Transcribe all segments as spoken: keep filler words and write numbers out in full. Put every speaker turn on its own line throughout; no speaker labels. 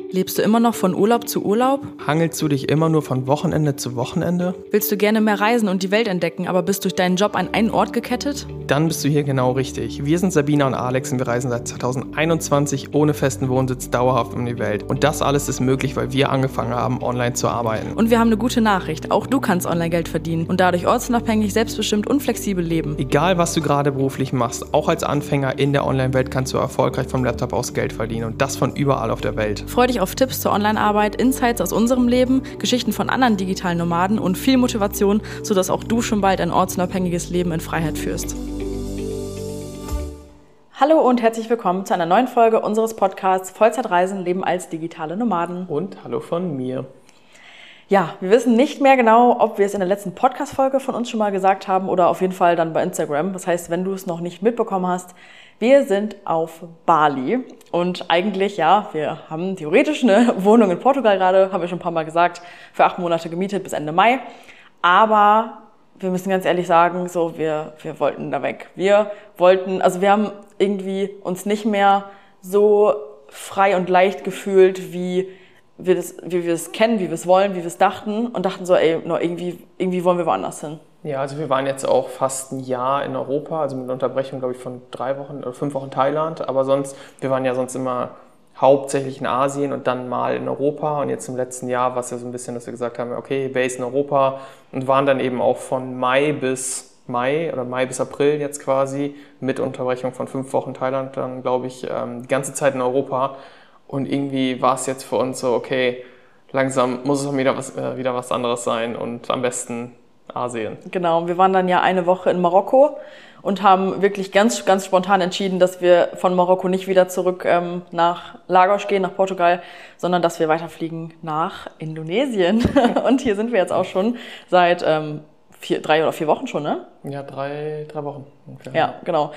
Lebst du immer noch von Urlaub zu Urlaub?
Hangelst du dich immer nur von Wochenende zu Wochenende?
Willst du gerne mehr reisen und die Welt entdecken, aber bist durch deinen Job an einen Ort gekettet?
Dann bist du hier genau richtig. Wir sind Sabina und Alex und wir reisen seit zweitausendeinundzwanzig ohne festen Wohnsitz dauerhaft um die Welt. Und das alles ist möglich, weil wir angefangen haben, online zu arbeiten.
Und wir haben eine gute Nachricht. Auch du kannst online Geld verdienen und dadurch ortsunabhängig, selbstbestimmt und flexibel leben.
Egal, was du gerade beruflich machst, auch als Anfänger in der Online-Welt kannst du erfolgreich vom Laptop aus Geld verdienen und das von überall auf der Welt.
Freu dich auf Tipps zur Online-Arbeit, Insights aus unserem Leben, Geschichten von anderen digitalen Nomaden und viel Motivation, sodass auch du schon bald ein ortsunabhängiges Leben in Freiheit führst. Hallo und herzlich willkommen zu einer neuen Folge unseres Podcasts Vollzeitreisen, Leben als digitale Nomaden.
Und hallo von mir.
Ja, wir wissen nicht mehr genau, ob wir es in der letzten Podcast-Folge von uns schon mal gesagt haben oder auf jeden Fall dann bei Instagram. Das heißt, wenn du es noch nicht mitbekommen hast, wir sind auf Bali und eigentlich, ja, wir haben theoretisch eine Wohnung in Portugal gerade, haben wir schon ein paar Mal gesagt, für acht Monate gemietet bis Ende Mai. Aber wir müssen ganz ehrlich sagen, so, wir, wir wollten da weg. Wir wollten, also wir haben irgendwie uns nicht mehr so frei und leicht gefühlt, wie wir das, wie wir es kennen, wie wir es wollen, wie wir es dachten und dachten so, ey, no, irgendwie, irgendwie wollen wir woanders hin.
Ja, also wir waren jetzt auch fast ein Jahr in Europa, also mit einer Unterbrechung, glaube ich, von drei Wochen oder fünf Wochen Thailand. Aber sonst, wir waren ja sonst immer hauptsächlich in Asien und dann mal in Europa. Und jetzt im letzten Jahr war es ja so ein bisschen, dass wir gesagt haben, okay, Base in Europa und waren dann eben auch von Mai bis Mai oder Mai bis April jetzt quasi mit Unterbrechung von fünf Wochen Thailand dann, glaube ich, die ganze Zeit in Europa. Und irgendwie war es jetzt für uns so, okay, langsam muss es wieder was, äh, wieder was anderes sein und am besten Asien.
Genau, wir waren dann ja eine Woche in Marokko und haben wirklich ganz, ganz spontan entschieden, dass wir von Marokko nicht wieder zurück ähm, nach Lagos gehen, nach Portugal, sondern dass wir weiterfliegen nach Indonesien. Und hier sind wir jetzt auch schon seit ähm, vier, drei oder vier Wochen schon, ne?
Ja, drei, drei Wochen. Okay.
Ja, genau.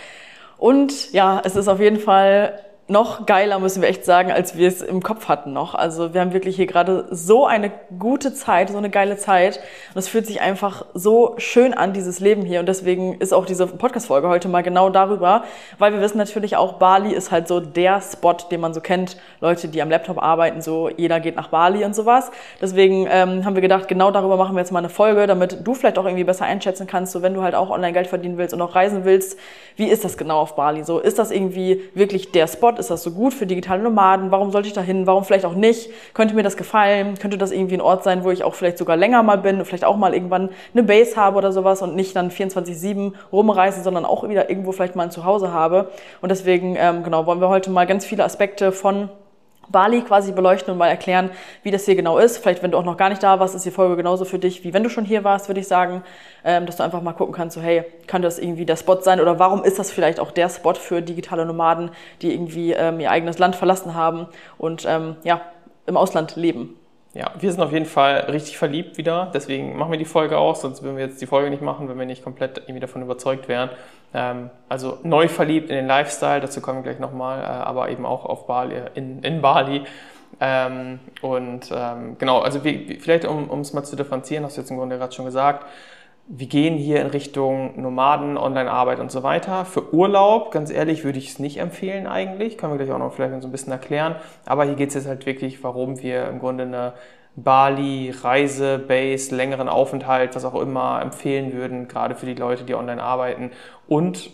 Und ja, es ist auf jeden Fall noch geiler, müssen wir echt sagen, als wir es im Kopf hatten noch. Also wir haben wirklich hier gerade so eine gute Zeit, so eine geile Zeit. Und es fühlt sich einfach so schön an, dieses Leben hier. Und deswegen ist auch diese Podcast-Folge heute mal genau darüber, weil wir wissen natürlich auch, Bali ist halt so der Spot, den man so kennt. Leute, die am Laptop arbeiten, so jeder geht nach Bali und sowas. Deswegen ähm, haben wir gedacht, genau darüber machen wir jetzt mal eine Folge, damit du vielleicht auch irgendwie besser einschätzen kannst, so wenn du halt auch online Geld verdienen willst und auch reisen willst. Wie ist das genau auf Bali? So, ist das irgendwie wirklich der Spot? Ist das so gut für digitale Nomaden? Warum sollte ich da hin? Warum vielleicht auch nicht? Könnte mir das gefallen? Könnte das irgendwie ein Ort sein, wo ich auch vielleicht sogar länger mal bin und vielleicht auch mal irgendwann eine Base habe oder sowas und nicht dann vierundzwanzig sieben rumreise, sondern auch wieder irgendwo vielleicht mal ein Zuhause habe? Und deswegen, ähm, genau, wollen wir heute mal ganz viele Aspekte von Bali quasi beleuchten und mal erklären, wie das hier genau ist. Vielleicht, wenn du auch noch gar nicht da warst, ist die Folge genauso für dich, wie wenn du schon hier warst, würde ich sagen, ähm, dass du einfach mal gucken kannst, so hey, kann das irgendwie der Spot sein oder warum ist das vielleicht auch der Spot für digitale Nomaden, die irgendwie ähm, ihr eigenes Land verlassen haben und ähm, ja, im Ausland leben.
Ja, wir sind auf jeden Fall richtig verliebt wieder, deswegen machen wir die Folge auch, sonst würden wir jetzt die Folge nicht machen, wenn wir nicht komplett irgendwie davon überzeugt wären. Ähm, also neu verliebt in den Lifestyle, dazu kommen wir gleich nochmal, äh, aber eben auch auf Bali, in, in Bali. Ähm, und ähm, genau, also wir, vielleicht um um es mal zu differenzieren, hast du jetzt im Grunde gerade schon gesagt, wir gehen hier in Richtung Nomaden, Online-Arbeit und so weiter. Für Urlaub, ganz ehrlich, würde ich es nicht empfehlen eigentlich. Können wir gleich auch noch vielleicht so ein bisschen erklären. Aber hier geht es jetzt halt wirklich, warum wir im Grunde eine Bali-Reise, Base, längeren Aufenthalt, was auch immer empfehlen würden, gerade für die Leute, die online arbeiten. Und,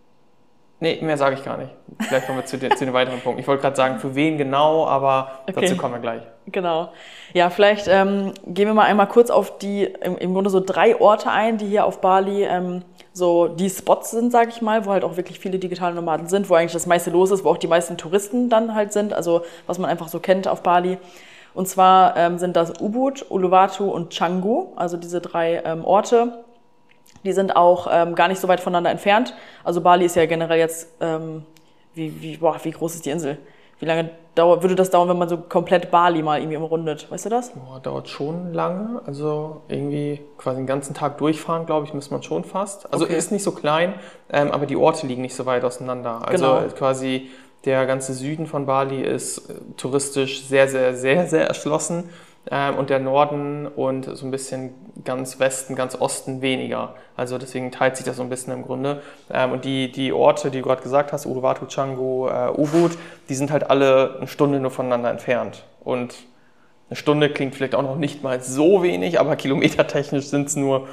nee, mehr sage ich gar nicht. Vielleicht kommen wir zu den, zu den weiteren Punkten. Ich wollte gerade sagen, für wen genau, aber okay, dazu kommen wir gleich.
Genau. Ja, vielleicht ähm, gehen wir mal einmal kurz auf die, im, im Grunde so drei Orte ein, die hier auf Bali ähm, so die Spots sind, sage ich mal, wo halt auch wirklich viele digitale Nomaden sind, wo eigentlich das meiste los ist, wo auch die meisten Touristen dann halt sind, also was man einfach so kennt auf Bali. Und zwar ähm, sind das Ubud, Uluwatu und Canggu, also diese drei ähm, Orte. Die sind auch ähm, gar nicht so weit voneinander entfernt. Also Bali ist ja generell jetzt, ähm, wie, wie, boah, wie groß ist die Insel? Wie lange dauert, würde das dauern, wenn man so komplett Bali mal irgendwie umrundet? Weißt du das?
Boah, dauert schon lange. Also irgendwie quasi den ganzen Tag durchfahren, glaube ich, müsste man schon fast. Also okay, ist nicht so klein, ähm, aber die Orte liegen nicht so weit auseinander. Also genau, quasi der ganze Süden von Bali ist äh, touristisch sehr, sehr, sehr, sehr erschlossen. ähm, und der Norden und so ein bisschen ganz Westen, ganz Osten weniger. Also deswegen teilt sich das so ein bisschen im Grunde. Ähm, und die, die Orte, die du gerade gesagt hast, Uluwatu, Canggu, äh, Ubud, die sind halt alle eine Stunde nur voneinander entfernt. Und eine Stunde klingt vielleicht auch noch nicht mal so wenig, aber kilometertechnisch sind es nur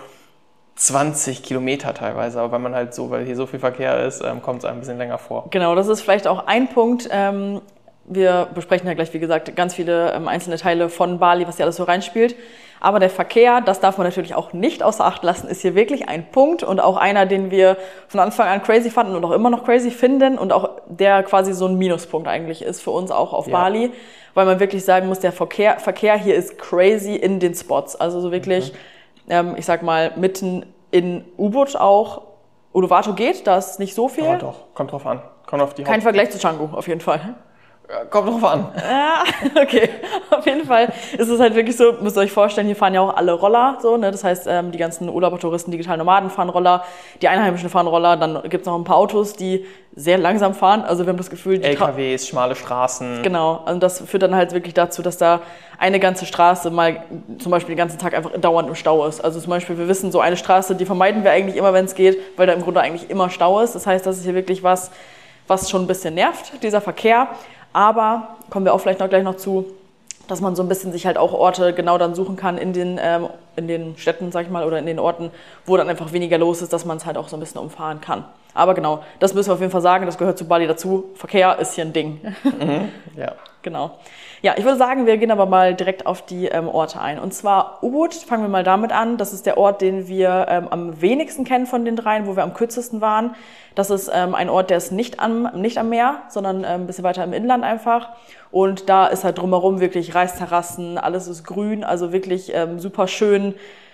zwanzig Kilometer teilweise. Aber weil man halt so, weil hier so viel Verkehr ist, ähm, kommt es einem ein bisschen länger vor.
Genau, das ist vielleicht auch ein Punkt. Ähm, wir besprechen ja gleich, wie gesagt, ganz viele ähm, einzelne Teile von Bali, was hier alles so reinspielt. Aber der Verkehr, das darf man natürlich auch nicht außer Acht lassen, ist hier wirklich ein Punkt und auch einer, den wir von Anfang an crazy fanden und auch immer noch crazy finden und auch der quasi so ein Minuspunkt eigentlich ist für uns auch auf ja. Bali, weil man wirklich sagen muss, der Verkehr, Verkehr hier ist crazy in den Spots. Also so wirklich, mhm. ähm, ich sag mal, mitten in Ubud auch. Uluwatu geht, da ist nicht so viel.
Ja, doch, kommt drauf an. Kommt auf die
Kein Vergleich zu Canggu, auf jeden Fall.
Kommt drauf an.
Ja, okay. Auf jeden Fall ist es halt wirklich so, müsst ihr euch vorstellen, hier fahren ja auch alle Roller, so, ne? Das heißt, ähm, die ganzen Urlaubertouristen, digitalen Nomaden fahren Roller, die Einheimischen fahren Roller, dann gibt's noch ein paar Autos, die sehr langsam fahren. Also wir haben das Gefühl, die
L K Ws, schmale Straßen.
Genau, also das führt dann halt wirklich dazu, dass da eine ganze Straße mal zum Beispiel den ganzen Tag einfach dauernd im Stau ist. Also zum Beispiel, wir wissen, so eine Straße, die vermeiden wir eigentlich immer, wenn es geht, weil da im Grunde eigentlich immer Stau ist. Das heißt, das ist hier wirklich was, was schon ein bisschen nervt, dieser Verkehr. Aber kommen wir auch vielleicht noch gleich noch zu, dass man so ein bisschen sich halt auch Orte genau dann suchen kann in den, ähm, in den Städten, sag ich mal, oder in den Orten, wo dann einfach weniger los ist, dass man es halt auch so ein bisschen umfahren kann. Aber genau, das müssen wir auf jeden Fall sagen, das gehört zu Bali dazu. Verkehr ist hier ein Ding.
Mhm, ja.
Genau. Ja, ich würde sagen, wir gehen aber mal direkt auf die ähm, Orte ein. Und zwar Ubud, fangen wir mal damit an. Das ist der Ort, den wir ähm, am wenigsten kennen von den dreien, wo wir am kürzesten waren. Das ist ähm, ein Ort, der ist nicht am, nicht am Meer, sondern ähm, ein bisschen weiter im Inland einfach. Und da ist halt drumherum wirklich Reisterrassen, alles ist grün, also wirklich ähm, super schön.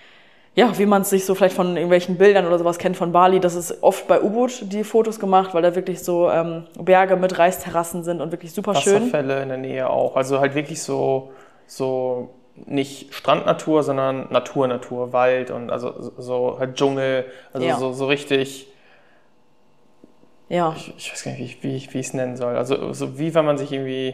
Ja, wie man es sich so vielleicht von irgendwelchen Bildern oder sowas kennt von Bali, das ist oft bei Ubud die Fotos gemacht, weil da wirklich so ähm, Berge mit Reisterrassen sind und wirklich super schön.
Wasserfälle in der Nähe auch, also halt wirklich so, so nicht Strandnatur, sondern Natur, Natur, Wald und also so halt Dschungel, also ja. so, so richtig,
ja.
ich, ich weiß gar nicht, wie, wie, wie ich es nennen soll, also so wie wenn man sich irgendwie...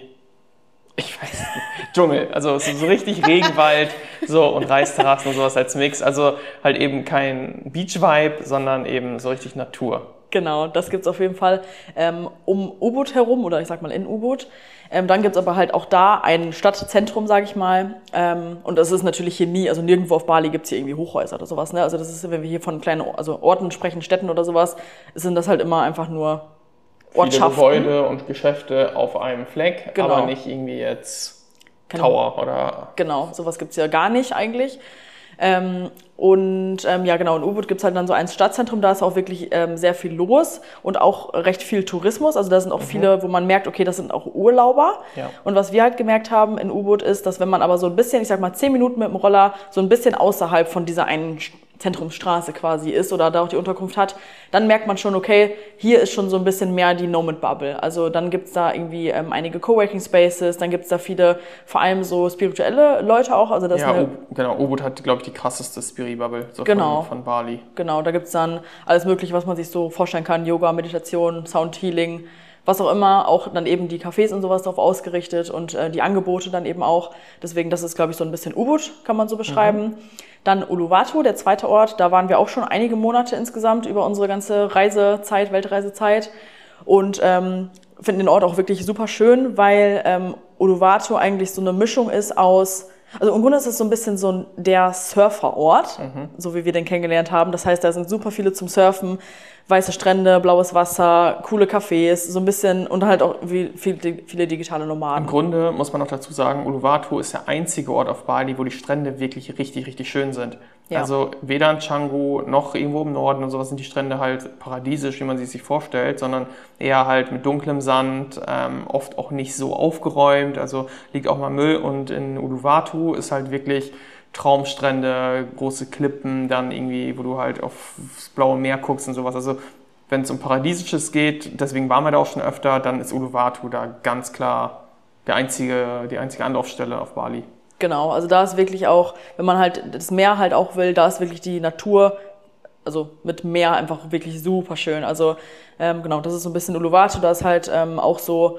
Ich weiß nicht. Dschungel, also so, so richtig Regenwald so und Reisterrassen und sowas als Mix. Also halt eben kein Beach-Vibe, sondern eben so richtig Natur.
Genau, das gibt's auf jeden Fall ähm, um Ubud herum oder ich sag mal in Ubud. Ähm, dann gibt's aber halt auch da ein Stadtzentrum, sage ich mal. Ähm, und das ist natürlich hier nie, also nirgendwo auf Bali gibt's hier irgendwie Hochhäuser oder sowas. Ne? Also das ist, wenn wir hier von kleinen also Orten sprechen, Städten oder sowas, sind das halt immer einfach nur Ortschaften.
Viele Gebäude und Geschäfte auf einem Fleck, genau. Aber nicht irgendwie jetzt genau. Tower oder...
Genau, sowas gibt's ja gar nicht eigentlich. Ähm, und ähm, ja genau, in Ubud gibt's halt dann so ein Stadtzentrum, da ist auch wirklich ähm, sehr viel los und auch recht viel Tourismus. Also da sind auch mhm. viele, wo man merkt, okay, das sind auch Urlauber.
Ja.
Und was wir halt gemerkt haben in Ubud ist, dass wenn man aber so ein bisschen, ich sag mal zehn Minuten mit dem Roller so ein bisschen außerhalb von dieser einen Zentrumsstraße quasi ist oder da auch die Unterkunft hat, dann merkt man schon, okay, hier ist schon so ein bisschen mehr die Nomad-Bubble. Also dann gibt's da irgendwie ähm, einige Coworking-Spaces, dann gibt's da viele, vor allem so spirituelle Leute auch. Also das
ja,
eine,
U- genau, Ubud hat, glaube ich, die krasseste Spiri-Bubble so
genau.
von, von Bali.
Genau, da gibt's dann alles Mögliche, was man sich so vorstellen kann, Yoga, Meditation, Sound-Healing, was auch immer, auch dann eben die Cafés und sowas darauf ausgerichtet und äh, die Angebote dann eben auch. Deswegen, das ist, glaube ich, so ein bisschen Ubud, kann man so beschreiben. Mhm. Dann Uluwatu, der zweite Ort, da waren wir auch schon einige Monate insgesamt über unsere ganze Reisezeit, Weltreisezeit und ähm, finden den Ort auch wirklich super schön, weil ähm, Uluwatu eigentlich so eine Mischung ist aus, also im Grunde ist es so ein bisschen so ein, der Surferort, mhm. so wie wir den kennengelernt haben. Das heißt, da sind super viele zum Surfen, weiße Strände, blaues Wasser, coole Cafés, so ein bisschen und halt auch wie viele, viele digitale Nomaden.
Im Grunde muss man auch dazu sagen, Uluwatu ist der einzige Ort auf Bali, wo die Strände wirklich richtig, richtig schön sind. Ja. Also weder in Canggu noch irgendwo im Norden und sowas sind die Strände halt paradiesisch, wie man sie sich vorstellt, sondern eher halt mit dunklem Sand, ähm, oft auch nicht so aufgeräumt, also liegt auch mal Müll und in Uluwatu ist halt wirklich Traumstrände, große Klippen, dann irgendwie, wo du halt aufs blaue Meer guckst und sowas. Also wenn es um Paradiesisches geht, deswegen waren wir da auch schon öfter, dann ist Uluwatu da ganz klar der einzige, die einzige Anlaufstelle auf Bali.
Genau, also da ist wirklich auch, wenn man halt das Meer halt auch will, da ist wirklich die Natur, also mit Meer einfach wirklich super schön. Also ähm, genau, das ist so ein bisschen Uluwatu, da ist halt ähm, auch so,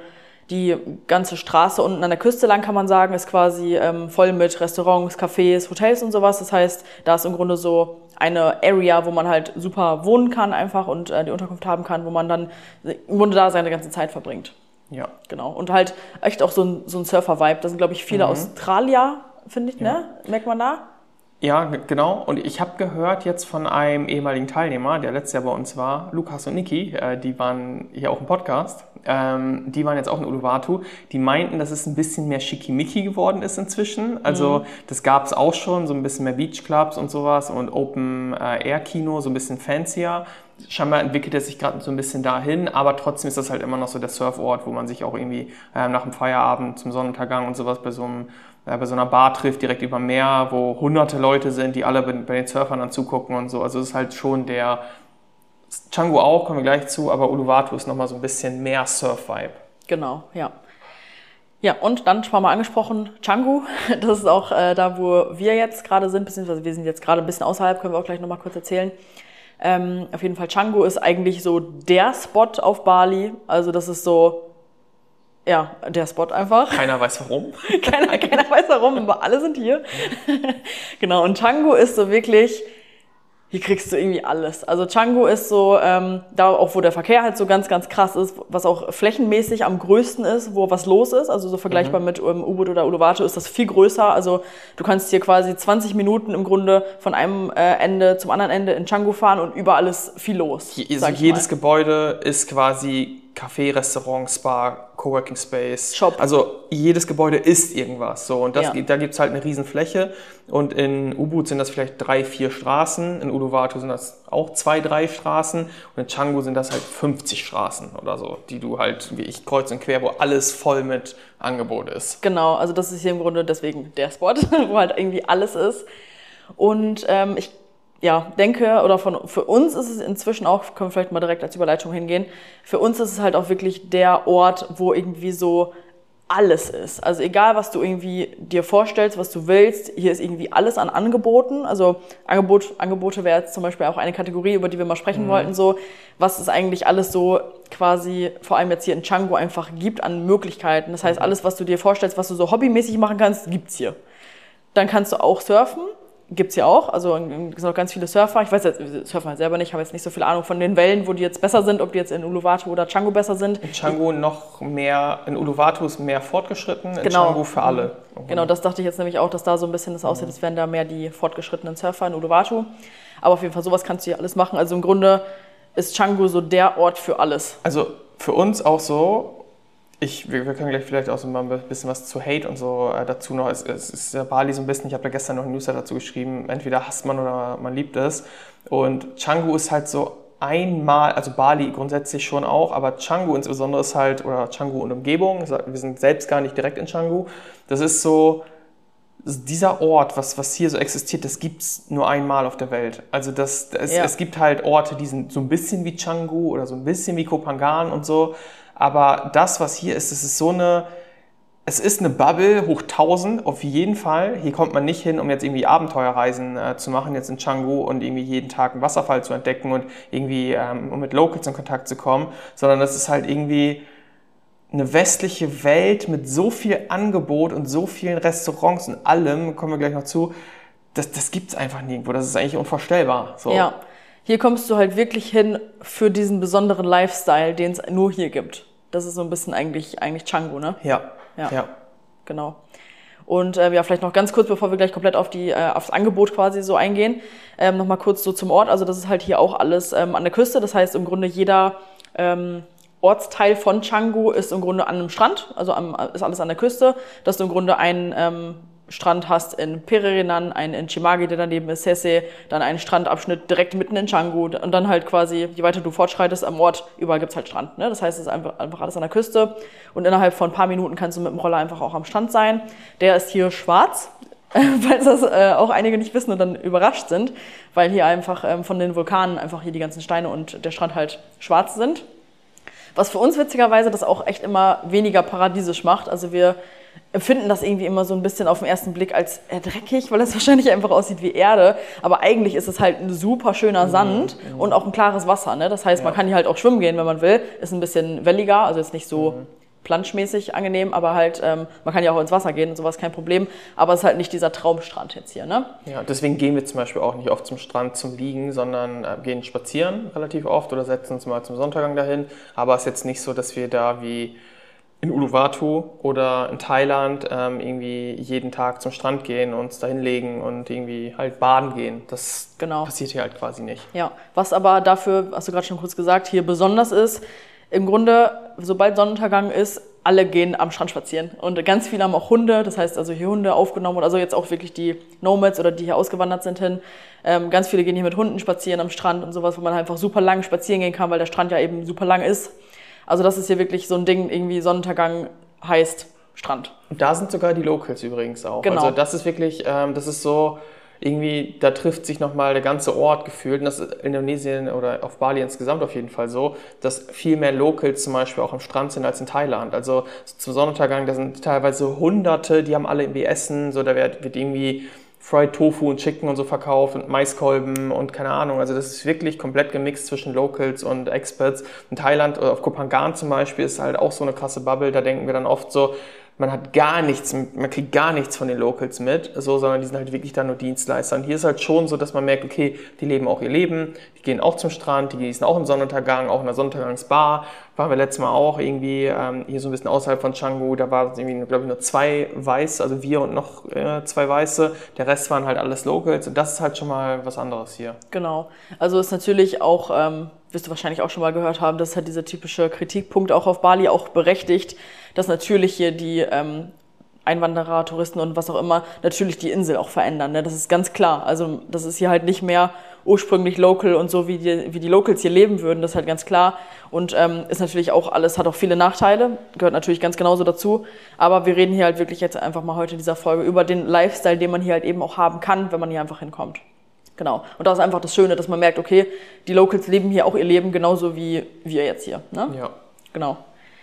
Die ganze Straße unten an der Küste lang, kann man sagen, ist quasi ähm, voll mit Restaurants, Cafés, Hotels und sowas. Das heißt, da ist im Grunde so eine Area, wo man halt super wohnen kann einfach und äh, die Unterkunft haben kann, wo man dann im Grunde da seine ganze Zeit verbringt.
Ja.
Genau. Und halt echt auch so ein, so ein Surfer-Vibe. Da sind, glaube ich, viele mhm. Australier, finde ich,
ja.
ne? Merkt man da?
Ja, genau. Und ich habe gehört jetzt von einem ehemaligen Teilnehmer, der letztes Jahr bei uns war, Lukas und Niki, äh, die waren hier auch im Podcast, ähm, die waren jetzt auch in Uluwatu, die meinten, dass es ein bisschen mehr schickimicki geworden ist inzwischen. Also mhm. das gab es auch schon, so ein bisschen mehr Beachclubs und sowas und Open-Air-Kino, so ein bisschen fancier. Scheinbar entwickelt es sich gerade so ein bisschen dahin, aber trotzdem ist das halt immer noch so der Surfort, wo man sich auch irgendwie äh, nach dem Feierabend zum Sonnenuntergang und sowas bei so einem äh, bei so einer Bar trifft, direkt über dem Meer, wo hunderte Leute sind, die alle bei, bei den Surfern dann zugucken und so. Also es ist halt schon der Canggu auch, kommen wir gleich zu, aber Uluwatu ist nochmal so ein bisschen mehr Surf-Vibe.
Genau, ja. Ja, und dann schon mal angesprochen, Canggu, das ist auch äh, da, wo wir jetzt gerade sind, beziehungsweise wir sind jetzt gerade ein bisschen außerhalb, können wir auch gleich nochmal kurz erzählen. Ähm, auf jeden Fall, Canggu ist eigentlich so der Spot auf Bali. Also das ist so, ja, der Spot einfach.
Keiner weiß warum.
keiner, keiner weiß warum, aber alle sind hier. Genau, und Canggu ist so wirklich, hier kriegst du irgendwie alles. Also Canggu ist so, ähm, da auch wo der Verkehr halt so ganz, ganz krass ist, was auch flächenmäßig am größten ist, wo was los ist. Also so vergleichbar mhm. mit um, Ubud oder Uluwatu ist das viel größer. Also du kannst hier quasi zwanzig Minuten im Grunde von einem äh, Ende zum anderen Ende in Canggu fahren und überall ist viel los.
Je, also jedes mal. Gebäude ist quasi Café, Restaurant, Spa, Coworking Space.
Shop.
Also jedes Gebäude ist irgendwas. So. Und das,
ja.
da gibt's halt eine riesen Fläche. Und in Ubud sind das vielleicht drei, vier Straßen. In Uluwatu sind das auch zwei, drei Straßen. Und in Canggu sind das halt fünfzig Straßen oder so, die du halt, wie ich, kreuz und quer, wo alles voll mit Angebot ist.
Genau, also das ist hier im Grunde deswegen der Spot, wo halt irgendwie alles ist. Und ähm, ich ja, denke, oder von, für uns ist es inzwischen auch, können wir vielleicht mal direkt als Überleitung hingehen, für uns ist es halt auch wirklich der Ort, wo irgendwie so alles ist. Also egal, was du irgendwie dir vorstellst, was du willst, hier ist irgendwie alles an Angeboten. Also Angebot, Angebote wäre jetzt zum Beispiel auch eine Kategorie, über die wir mal sprechen mhm. wollten, so, was es eigentlich alles so quasi, vor allem jetzt hier in Canggu einfach gibt an Möglichkeiten. Das heißt, alles, was du dir vorstellst, was du so hobbymäßig machen kannst, gibt's hier. Dann kannst du auch surfen. Gibt's ja auch, also es sind auch ganz viele Surfer. Ich weiß jetzt, wir surfen halt selber nicht, habe jetzt nicht so viel Ahnung von den Wellen, wo die jetzt besser sind, ob die jetzt in Uluwatu oder Canggu besser sind.
In Canggu noch mehr, in Uluwatu ist mehr fortgeschritten, in
genau.
Canggu für alle.
Genau, das dachte ich jetzt nämlich auch, dass da so ein bisschen das aussieht, als wären da mehr die fortgeschrittenen Surfer in Uluwatu. Aber auf jeden Fall, sowas kannst du hier alles machen. Also im Grunde ist Canggu so der Ort für alles.
Also für uns auch so. Ich, wir, wir können gleich vielleicht auch so mal ein bisschen was zu Hate und so äh, dazu noch. Es, es ist ja Bali so ein bisschen, ich habe da gestern noch ein Newsletter dazu geschrieben, entweder hasst man oder man liebt es. Und Canggu ist halt so einmal, also Bali grundsätzlich schon auch, aber Canggu insbesondere ist halt, oder Canggu und Umgebung, wir sind selbst gar nicht direkt in Canggu, das ist so, dieser Ort, was, was hier so existiert, das gibt's nur einmal auf der Welt. Also das, das
ja.
es gibt halt Orte, die sind so ein bisschen wie Canggu oder so ein bisschen wie Koh Phangan und so. Aber das, was hier ist, das ist so eine, es ist eine Bubble hoch tausend, auf jeden Fall. Hier kommt man nicht hin, um jetzt irgendwie Abenteuerreisen äh, zu machen, jetzt in Canggu und irgendwie jeden Tag einen Wasserfall zu entdecken und irgendwie, ähm, um mit Locals in Kontakt zu kommen, sondern das ist halt irgendwie eine westliche Welt mit so viel Angebot und so vielen Restaurants und allem, kommen wir gleich noch zu, das, das gibt's einfach nirgendwo. Das ist eigentlich unvorstellbar. So.
Ja. Hier kommst du halt wirklich hin für diesen besonderen Lifestyle, den es nur hier gibt. Das ist so ein bisschen eigentlich, eigentlich Canggu, ne?
Ja.
Ja.
ja.
Genau. Und äh, ja, vielleicht noch ganz kurz, bevor wir gleich komplett auf die äh, aufs Angebot quasi so eingehen, ähm, noch mal kurz so zum Ort. Also das ist halt hier auch alles ähm, an der Küste. Das heißt im Grunde jeder ähm, Ortsteil von Canggu ist im Grunde an einem Strand. Also am, ist alles an der Küste. Dass du im Grunde einen ähm, Strand hast in Pererinan, einen in Chimagi, der daneben ist, Sese, dann einen Strandabschnitt direkt mitten in Canggu und dann halt quasi, je weiter du fortschreitest am Ort, überall gibt's halt Strand. Ne? Das heißt, es ist einfach, einfach alles an der Küste und innerhalb von ein paar Minuten kannst du mit dem Roller einfach auch am Strand sein. Der ist hier schwarz, falls das äh, auch einige nicht wissen und dann überrascht sind, weil hier einfach ähm, von den Vulkanen einfach hier die ganzen Steine und der Strand halt schwarz sind. Was für uns witzigerweise das auch echt immer weniger paradiesisch macht. Also wir empfinden das irgendwie immer so ein bisschen auf den ersten Blick als äh, dreckig, weil es wahrscheinlich einfach aussieht wie Erde. Aber eigentlich ist es halt ein super schöner Sand mhm, und auch ein klares Wasser. Ne? Das heißt, ja. man kann hier halt auch schwimmen gehen, wenn man will. Ist ein bisschen welliger, also ist nicht so mhm. planschmäßig angenehm, aber halt, ähm, man kann ja auch ins Wasser gehen und sowas, kein Problem, aber es ist halt nicht dieser Traumstrand jetzt hier, ne?
Ja, deswegen gehen wir zum Beispiel auch nicht oft zum Strand zum Liegen, sondern äh, gehen spazieren relativ oft oder setzen uns mal zum Sonnenuntergang dahin, aber es ist jetzt nicht so, dass wir da wie in Uluwatu oder in Thailand ähm, irgendwie jeden Tag zum Strand gehen, uns da hinlegen und irgendwie halt baden gehen. Das
genau.
passiert hier halt quasi nicht.
Ja, was aber dafür, hast du gerade schon kurz gesagt, hier besonders ist, im Grunde, sobald Sonnenuntergang ist, alle gehen am Strand spazieren. Und ganz viele haben auch Hunde, das heißt also hier Hunde aufgenommen, oder also jetzt auch wirklich die Nomads oder die hier ausgewandert sind hin. Ähm, ganz viele gehen hier mit Hunden spazieren am Strand und sowas, wo man einfach super lang spazieren gehen kann, weil der Strand ja eben super lang ist. Also das ist hier wirklich so ein Ding, irgendwie Sonnenuntergang heißt Strand.
Und da sind sogar die Locals übrigens auch.
Genau.
Also das ist wirklich, ähm, das ist so, irgendwie, da trifft sich nochmal der ganze Ort gefühlt. Und das ist in Indonesien oder auf Bali insgesamt auf jeden Fall so, dass viel mehr Locals zum Beispiel auch am Strand sind als in Thailand. Also zum Sonnenuntergang, da sind teilweise Hunderte, die haben alle irgendwie Essen, so da wird, wird irgendwie Fried Tofu und Chicken und so verkauft und Maiskolben und keine Ahnung. Also das ist wirklich komplett gemixt zwischen Locals und Experts. In Thailand oder auf Koh Phangan zum Beispiel ist halt auch so eine krasse Bubble. Da denken wir dann oft so, man hat gar nichts, man kriegt gar nichts von den Locals mit, so, sondern die sind halt wirklich dann nur Dienstleister. Und hier ist halt schon so, dass man merkt, okay, die leben auch ihr Leben, die gehen auch zum Strand, die genießen auch einen Sonnenuntergang, auch in der Sonnenuntergangsbar. Waren wir letztes Mal auch irgendwie ähm, hier so ein bisschen außerhalb von Canggu, da waren irgendwie, glaube ich, nur zwei Weiße, also wir und noch äh, zwei Weiße. Der Rest waren halt alles Locals und das ist halt schon mal was anderes hier.
Genau. Also ist natürlich auch, ähm, wirst du wahrscheinlich auch schon mal gehört haben, das ist halt dieser typische Kritikpunkt auch auf Bali auch berechtigt, dass natürlich hier die ähm, Einwanderer, Touristen und was auch immer natürlich die Insel auch verändern. Ne? Das ist ganz klar. Also das ist hier halt nicht mehr ursprünglich local und so, wie die, wie die Locals hier leben würden. Das ist halt ganz klar. Und ähm, ist natürlich auch alles, hat auch viele Nachteile. Gehört natürlich ganz genauso dazu. Aber wir reden hier halt wirklich jetzt einfach mal heute in dieser Folge über den Lifestyle, den man hier halt eben auch haben kann, wenn man hier einfach hinkommt. Genau. Und das ist einfach das Schöne, dass man merkt, okay, die Locals leben hier auch ihr Leben genauso wie wir jetzt hier. Ne?
Ja.
Genau.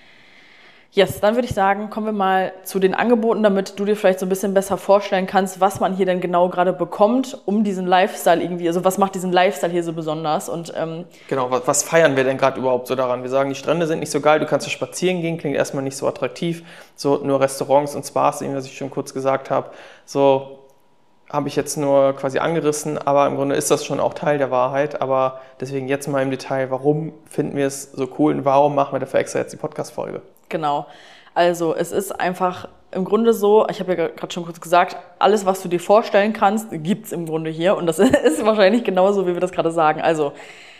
Yes, dann würde ich sagen, kommen wir mal zu den Angeboten, damit du dir vielleicht so ein bisschen besser vorstellen kannst, was man hier denn genau gerade bekommt, um diesen Lifestyle irgendwie, also was macht diesen Lifestyle hier so besonders und ähm,
genau, was, was feiern wir denn gerade überhaupt so daran? Wir sagen, die Strände sind nicht so geil, du kannst ja spazieren gehen, klingt erstmal nicht so attraktiv, so nur Restaurants und Spas, was ich schon kurz gesagt habe, so habe ich jetzt nur quasi angerissen, aber im Grunde ist das schon auch Teil der Wahrheit, aber deswegen jetzt mal im Detail, warum finden wir es so cool und warum machen wir dafür extra jetzt die Podcast-Folge?
Genau. Also es ist einfach im Grunde so, ich habe ja gerade schon kurz gesagt, alles, was du dir vorstellen kannst, gibt's im Grunde hier. Und das ist wahrscheinlich genauso, wie wir das gerade sagen. Also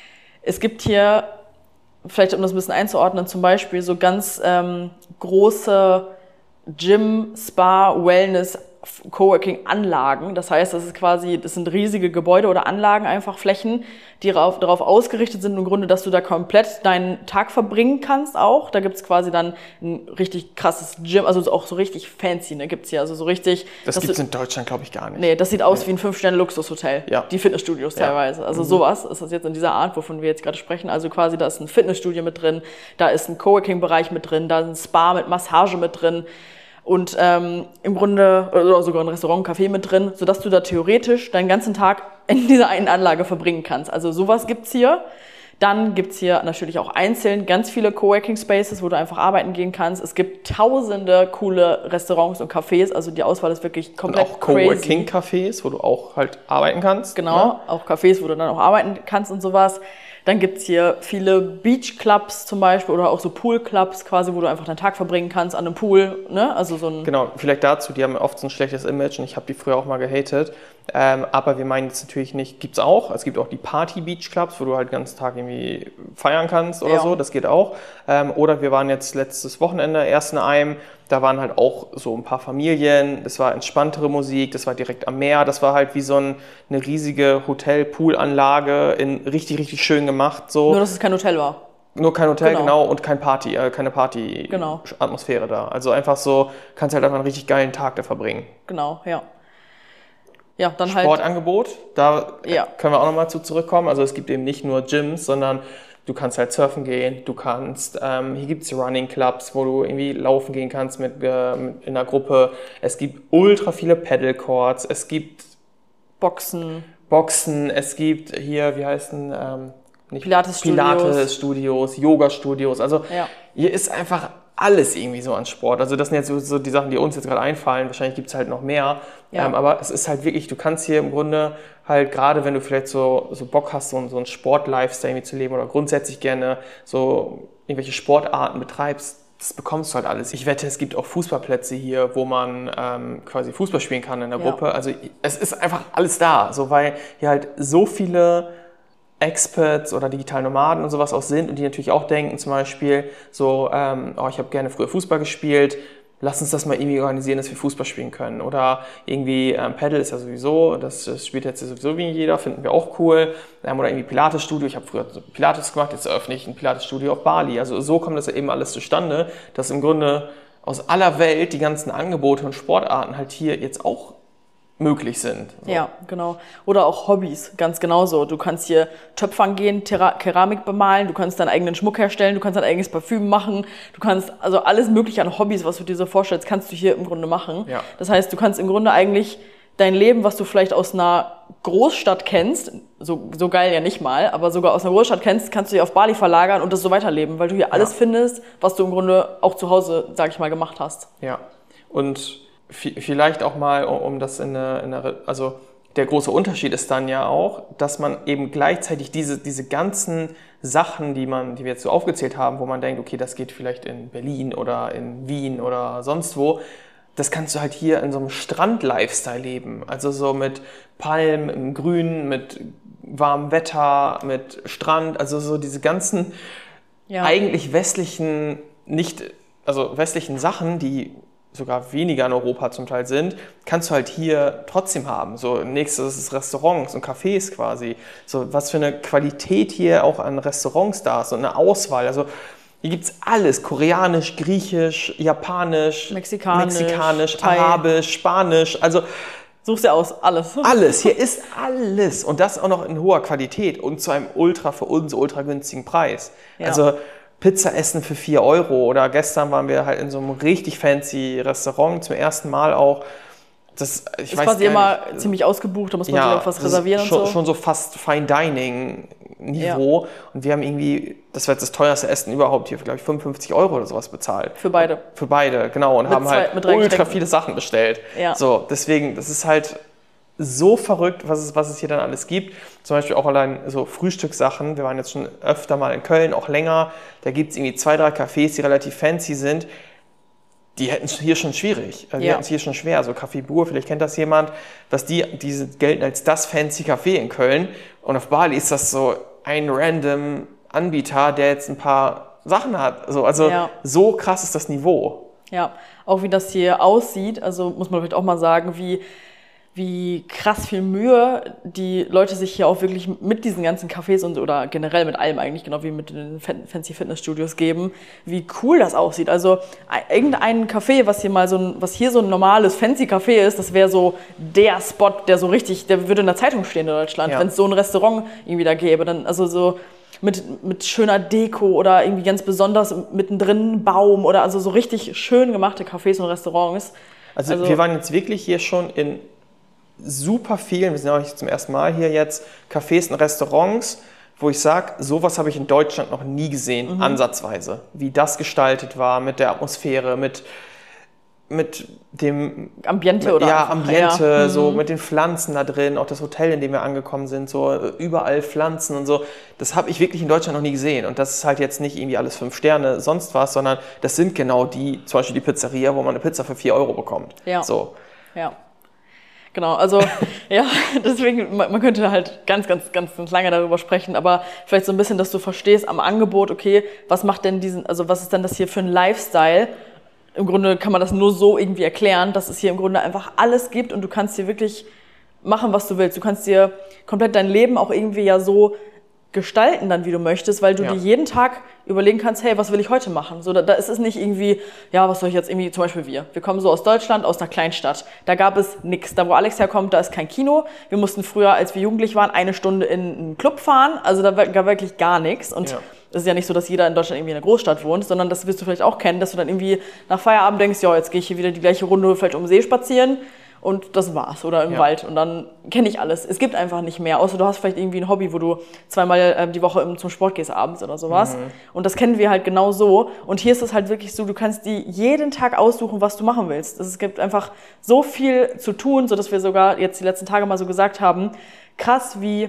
es gibt hier, vielleicht um das ein bisschen einzuordnen, zum Beispiel so ganz ähm, große Gym, Spa, Wellness, Coworking-Anlagen. Das heißt, das ist quasi, das sind riesige Gebäude oder Anlagen, einfach Flächen, die darauf, darauf ausgerichtet sind im Grunde, dass du da komplett deinen Tag verbringen kannst auch. Da gibt's quasi dann ein richtig krasses Gym, also auch so richtig fancy, ne, gibt's hier. Also so richtig.
Das gibt's du, in Deutschland, glaube ich, gar nicht.
Nee, das sieht aus nee. wie ein Fünf-Sterne-Luxushotel.
Ja.
Die Fitnessstudios
ja.
teilweise. Also
mhm.
sowas ist das jetzt in dieser Art, wovon wir jetzt gerade sprechen. Also quasi, da ist ein Fitnessstudio mit drin, da ist ein Coworking-Bereich mit drin, da ist ein Spa mit Massage mit drin. Und ähm, im Grunde, oder sogar ein Restaurant, ein Café mit drin, sodass du da theoretisch deinen ganzen Tag in dieser einen Anlage verbringen kannst. Also sowas gibt's hier. Dann gibt's hier natürlich auch einzeln ganz viele Coworking Spaces, wo du einfach arbeiten gehen kannst. Es gibt tausende coole Restaurants und Cafés, also die Auswahl ist wirklich komplett
und auch Coworking Cafés, wo du auch halt arbeiten kannst.
Genau,
ne?
Auch Cafés, wo du dann auch arbeiten kannst und sowas. Dann gibt's hier viele Beachclubs zum Beispiel oder auch so Poolclubs quasi, wo du einfach deinen Tag verbringen kannst an einem Pool, ne? Also so ein
genau, vielleicht dazu, die haben oft so ein schlechtes Image und ich habe die früher auch mal gehatet. Ähm, aber wir meinen jetzt natürlich nicht, gibt's auch. Es gibt auch die Party-Beachclubs, wo du halt den ganzen Tag irgendwie feiern kannst oder
ja.
so, das geht auch. Ähm, oder wir waren jetzt letztes Wochenende erst in einem, da waren halt auch so ein paar Familien, das war entspanntere Musik, das war direkt am Meer, das war halt wie so ein, eine riesige Hotel-Pool-Anlage, in richtig, richtig schön gemacht. So.
Nur, dass es kein Hotel war.
Nur kein Hotel, genau,
genau
und kein Party, äh, keine Party-Atmosphäre
genau.
da. Also einfach so, kannst halt einfach einen richtig geilen Tag da verbringen.
Genau, ja. Ja, dann halt
Sportangebot, da
ja.
können wir auch nochmal zu zurückkommen. Also es gibt eben nicht nur Gyms, sondern du kannst halt surfen gehen, du kannst, ähm, hier gibt's Running Clubs, wo du irgendwie laufen gehen kannst mit, äh, mit in einer Gruppe. Es gibt ultra viele Paddle Courts, es gibt
Boxen,
Boxen, es gibt hier, wie heißen ähm, nicht
Pilates-Studios,
Pilates-Studios, Yoga-Studios. Also
ja.
hier ist einfach alles irgendwie so an Sport. Also das sind jetzt so, so die Sachen, die uns jetzt gerade einfallen. Wahrscheinlich gibt es halt noch mehr. Ja. Ähm, aber es ist halt wirklich, du kannst hier im Grunde halt, gerade wenn du vielleicht so, so Bock hast, so, so einen Sport-Lifestyle irgendwie zu leben oder grundsätzlich gerne so irgendwelche Sportarten betreibst, das bekommst du halt alles. Ich wette, es gibt auch Fußballplätze hier, wo man ähm, quasi Fußball spielen kann in der Gruppe. Ja. Also es ist einfach alles da, so, weil hier halt so viele Experts oder digitale Nomaden und sowas auch sind und die natürlich auch denken zum Beispiel so, ähm, oh, ich habe gerne früher Fußball gespielt, lass uns das mal irgendwie organisieren, dass wir Fußball spielen können. Oder irgendwie ähm, Paddle ist ja sowieso, das, das spielt jetzt sowieso wie jeder, finden wir auch cool. Ähm, oder irgendwie Pilates-Studio, ich habe früher so Pilates gemacht, jetzt eröffne ich ein Pilates-Studio auf Bali. Also so kommt das ja eben alles zustande, dass im Grunde aus aller Welt die ganzen Angebote und Sportarten halt hier jetzt auch möglich sind. So.
Ja, genau. Oder auch Hobbys, ganz genauso. Du kannst hier Töpfern gehen, Tera- Keramik bemalen, du kannst deinen eigenen Schmuck herstellen, du kannst dein eigenes Parfüm machen, du kannst, also alles mögliche an Hobbys, was du dir so vorstellst, kannst du hier im Grunde machen.
Ja.
Das heißt, du kannst im Grunde eigentlich dein Leben, was du vielleicht aus einer Großstadt kennst, so, so geil ja nicht mal, aber sogar aus einer Großstadt kennst, kannst du dir auf Bali verlagern und das so weiterleben, weil du hier alles ja. findest, was du im Grunde auch zu Hause, sag ich mal, gemacht hast.
Ja, und vielleicht auch mal, um das in eine, in eine, also der große Unterschied ist dann ja auch, dass man eben gleichzeitig diese, diese ganzen Sachen, die man, die wir jetzt so aufgezählt haben, wo man denkt, okay, das geht vielleicht in Berlin oder in Wien oder sonst wo, das kannst du halt hier in so einem Strand-Lifestyle leben. Also so mit Palmen im Grün, mit warmem Wetter, mit Strand, also so diese ganzen ja. eigentlich westlichen, nicht, also westlichen Sachen, die sogar weniger in Europa zum Teil sind, kannst du halt hier trotzdem haben. So nächstes ist Restaurants und Cafés quasi. So was für eine Qualität hier auch an Restaurants da ist und eine Auswahl. Also hier gibt's alles. Koreanisch, Griechisch, Japanisch,
Mexikanisch,
Mexikanisch
Thai.
Arabisch, Spanisch. Also
suchst dir aus, alles.
Alles. Hier ist alles. Und das auch noch in hoher Qualität und zu einem ultra, für uns ultra günstigen Preis. Ja. Also Pizza essen für vier Euro oder gestern waren wir halt in so einem richtig fancy Restaurant, zum ersten Mal auch. Das ich
ist
weiß
quasi
gar
immer
nicht.
Ziemlich ausgebucht, da muss man
ja,
sich auch was reservieren
schon,
und so.
Schon so fast Fine Dining Niveau. Ja. Und wir haben irgendwie, das war jetzt das teuerste Essen überhaupt hier, glaube ich, fünfundfünfzig Euro oder sowas bezahlt.
Für beide.
Für beide, genau. Und
mit
haben
zwei,
halt ultra viele Sachen bestellt. Ja. So, deswegen, das ist halt so verrückt, was es, was es hier dann alles gibt. Zum Beispiel auch allein so Frühstückssachen. Wir waren jetzt schon öfter mal in Köln, auch länger. Da gibt es irgendwie zwei, drei Cafés, die relativ fancy sind. Die hätten es hier schon schwierig. Die ja. hätten es hier schon schwer. So Café Bur, vielleicht kennt das jemand. Dass die, die gelten als das fancy Café in Köln. Und auf Bali ist das so ein random Anbieter, der jetzt ein paar Sachen hat. Also, also ja. so krass ist das Niveau.
Ja, auch wie das hier aussieht. Also muss man vielleicht auch mal sagen, wie wie krass viel Mühe die Leute sich hier auch wirklich mit diesen ganzen Cafés und oder generell mit allem eigentlich, genau wie mit den fancy Fitnessstudios geben, wie cool das aussieht. Also irgendein Café, was hier mal so ein, was hier so ein normales fancy Café ist, das wäre so der Spot, der so richtig, der würde in der Zeitung stehen in Deutschland, ja. wenn es so ein Restaurant irgendwie da gäbe, dann also so mit mit schöner Deko oder irgendwie ganz besonders mittendrin ein Baum oder also so richtig schön gemachte Cafés und Restaurants.
Also, also wir waren jetzt wirklich hier schon in super vielen, wir sind auch nicht zum ersten Mal hier jetzt, Cafés und Restaurants, wo ich sage, sowas habe ich in Deutschland noch nie gesehen, mhm. ansatzweise. Wie das gestaltet war, mit der Atmosphäre, mit, mit dem
Ambiente
mit,
oder
ja, Ambiente, ja. so
mhm.
mit den Pflanzen da drin, auch das Hotel, in dem wir angekommen sind, so überall Pflanzen und so. Das habe ich wirklich in Deutschland noch nie gesehen. Und das ist halt jetzt nicht irgendwie alles fünf Sterne, sonst was, sondern das sind genau die, zum Beispiel die Pizzeria, wo man eine Pizza für vier Euro bekommt.
Ja.
So.
Ja. Genau, also ja, deswegen, man könnte halt ganz, ganz, ganz, ganz lange darüber sprechen, aber vielleicht so ein bisschen, dass du verstehst am Angebot, okay, was macht denn diesen, also was ist denn das hier für ein Lifestyle? Im Grunde kann man das nur so irgendwie erklären, dass es hier im Grunde einfach alles gibt und du kannst hier wirklich machen, was du willst. Du kannst dir komplett dein Leben auch irgendwie ja so gestalten dann, wie du möchtest, weil du ja. dir jeden Tag überlegen kannst, hey, was will ich heute machen? So, da, da ist es nicht irgendwie, ja, was soll ich jetzt irgendwie, zum Beispiel wir. Wir kommen so aus Deutschland, aus einer Kleinstadt. Da gab es nichts. Da, wo Alex herkommt, da ist kein Kino. Wir mussten früher, als wir jugendlich waren, eine Stunde in einen Club fahren. Also da gab wirklich gar nichts. Und ja. es ist ja nicht so, dass jeder in Deutschland irgendwie in einer Großstadt wohnt, sondern das wirst du vielleicht auch kennen, dass du dann irgendwie nach Feierabend denkst, ja, jetzt gehe ich hier wieder die gleiche Runde vielleicht um den See spazieren. und das war's. Oder im
Ja.
Wald und dann kenne ich alles. Es gibt einfach nicht mehr, außer du hast vielleicht irgendwie ein Hobby, wo du zweimal ähm, die Woche zum Sport gehst abends oder sowas. Mhm. Und das kennen wir halt genau so. Und hier ist es halt wirklich so, du kannst dir jeden Tag aussuchen, was du machen willst. Es gibt einfach so viel zu tun, sodass wir sogar jetzt die letzten Tage mal so gesagt haben, krass, wie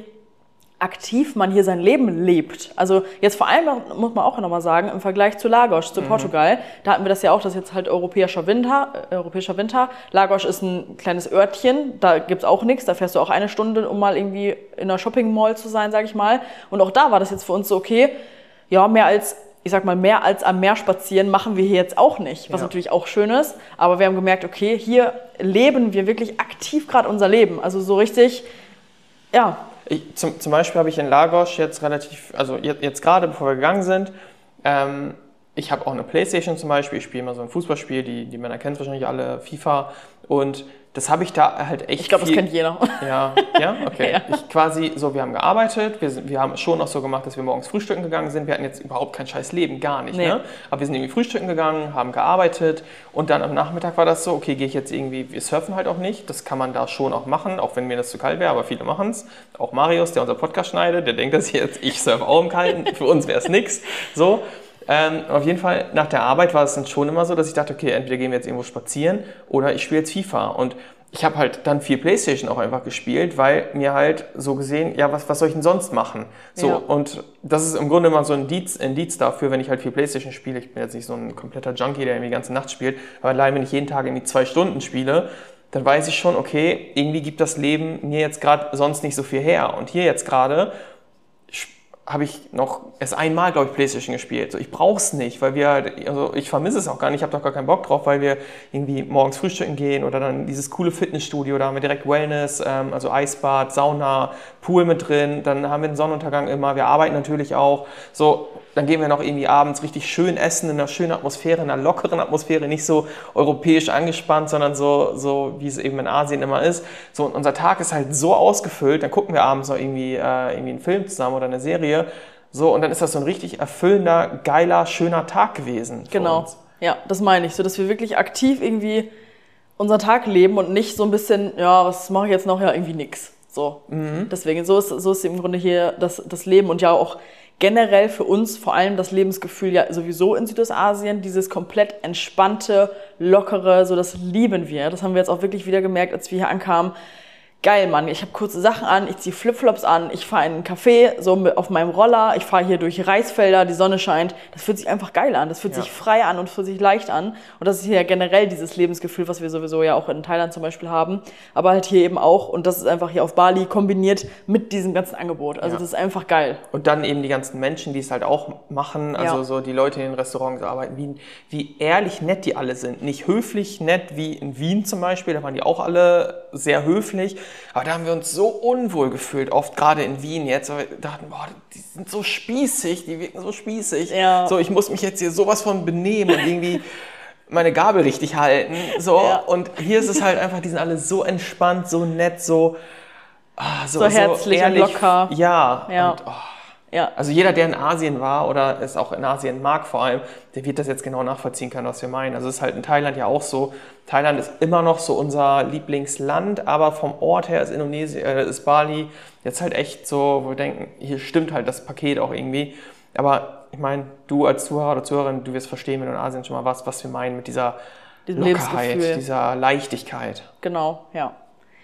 aktiv man hier sein Leben lebt. Also jetzt vor allem, muss man auch nochmal sagen, im Vergleich zu Lagos, zu mhm. Portugal, da hatten wir das ja auch, das ist jetzt halt europäischer Winter, äh, europäischer Winter. Lagos ist ein kleines Örtchen, da gibt's auch nichts, da fährst du auch eine Stunde, um mal irgendwie in einer Shopping Mall zu sein, sag ich mal. Und auch da war das jetzt für uns so, okay, ja, mehr als, ich sag mal, mehr als am Meer spazieren machen wir hier jetzt auch nicht, was ja. natürlich auch schön ist. Aber wir haben gemerkt, okay, hier leben wir wirklich aktiv gerade unser Leben. Also so richtig, ja,
Ich, zum, zum Beispiel habe ich in Lagos jetzt relativ, also jetzt, jetzt gerade, bevor wir gegangen sind, ähm, ich habe auch eine Playstation zum Beispiel, ich spiele immer so ein Fußballspiel, die, die Männer kennen wahrscheinlich alle, FIFA, und das habe ich da halt echt
Ich glaube, das
viel,
kennt jeder.
Ja, ja, okay. Ja. Ich quasi, so, wir haben gearbeitet, wir, sind, wir haben es schon auch so gemacht, dass wir morgens frühstücken gegangen sind, wir hatten jetzt überhaupt kein scheiß Leben, gar nicht, nee. ne? Aber wir sind irgendwie frühstücken gegangen, haben gearbeitet und dann am Nachmittag war das so, okay, gehe ich jetzt irgendwie, wir surfen halt auch nicht, das kann man da schon auch machen, auch wenn mir das zu kalt wäre, aber viele machen es. Auch Marius, der unser Podcast schneidet, der denkt das jetzt, ich surfe auch im Kalten, für uns wäre es nix, so. Ähm, auf jeden Fall, nach der Arbeit war es dann schon immer so, dass ich dachte, okay, entweder gehen wir jetzt irgendwo spazieren oder ich spiele jetzt FIFA. Und ich habe halt dann viel Playstation auch einfach gespielt, weil mir halt so gesehen, ja, was, was soll ich denn sonst machen? So, ja. Und das ist im Grunde immer so ein Indiz, Indiz dafür, wenn ich halt viel Playstation spiele. Ich bin jetzt nicht so ein kompletter Junkie, der irgendwie die ganze Nacht spielt, aber allein, wenn ich jeden Tag irgendwie zwei Stunden spiele, dann weiß ich schon, okay, irgendwie gibt das Leben mir jetzt gerade sonst nicht so viel her. Und hier jetzt gerade habe ich noch erst einmal, glaube ich, Playstation gespielt. So, ich brauche es nicht, weil wir, also ich vermisse es auch gar nicht, ich habe doch gar keinen Bock drauf, weil wir irgendwie morgens frühstücken gehen oder dann dieses coole Fitnessstudio, da haben wir direkt Wellness, ähm, also Eisbad, Sauna, Pool mit drin, dann haben wir den Sonnenuntergang immer, wir arbeiten natürlich auch, so, dann gehen wir noch irgendwie abends richtig schön essen, in einer schönen Atmosphäre, in einer lockeren Atmosphäre, nicht so europäisch angespannt, sondern so, so wie es eben in Asien immer ist. So, und unser Tag ist halt so ausgefüllt, dann gucken wir abends noch irgendwie, äh, irgendwie einen Film zusammen oder eine Serie, so, und dann ist das so ein richtig erfüllender, geiler, schöner Tag gewesen.
Genau, uns. Ja, das meine ich, so dass wir wirklich aktiv irgendwie unseren Tag leben und nicht so ein bisschen, ja, was mache ich jetzt noch, ja, irgendwie nix. So, mhm. Deswegen, so ist, so ist im Grunde hier das, das Leben und ja auch generell für uns vor allem das Lebensgefühl ja sowieso in Südostasien, dieses komplett entspannte, lockere, so das lieben wir. Das haben wir jetzt auch wirklich wieder gemerkt, als wir hier ankamen. Geil, Mann, ich habe kurze Sachen an, ich ziehe Flipflops an, ich fahre in einen Café, so auf meinem Roller, ich fahre hier durch Reisfelder, die Sonne scheint. Das fühlt sich einfach geil an, das fühlt ja. sich frei an und fühlt sich leicht an. Und das ist hier ja generell dieses Lebensgefühl, was wir sowieso ja auch in Thailand zum Beispiel haben, aber halt hier eben auch. Und das ist einfach hier auf Bali kombiniert mit diesem ganzen Angebot. Also ja. das ist einfach geil.
Und dann eben die ganzen Menschen, die es halt auch machen, also ja. so die Leute, die in den Restaurants arbeiten, wie, wie ehrlich nett die alle sind. Nicht höflich nett wie in Wien zum Beispiel, da waren die auch alle sehr höflich. Aber da haben wir uns so unwohl gefühlt, oft gerade in Wien jetzt, weil wir dachten, boah, die sind so spießig, die wirken so spießig. Ja. So, ich muss mich jetzt hier sowas von benehmen und irgendwie meine Gabel richtig halten. So, ja. Und hier ist es halt einfach, die sind alle so entspannt, so nett, so, ah, so,
so herzlich
so ehrlich,
und locker.
Ja.
Ja.
Und, oh. Ja. Also jeder, der in Asien war oder es auch in Asien mag vor allem, der wird das jetzt genau nachvollziehen können, was wir meinen. Also es ist halt in Thailand ja auch so. Thailand ist immer noch so unser Lieblingsland, aber vom Ort her ist Indonesien, äh, ist Bali jetzt halt echt so, wo wir denken, hier stimmt halt das Paket auch irgendwie. Aber ich meine, du als Zuhörer oder Zuhörerin, du wirst verstehen, wenn du in Asien schon mal warst, was wir meinen mit dieser
Diesem
Lockerheit, dieser Leichtigkeit.
Genau, ja.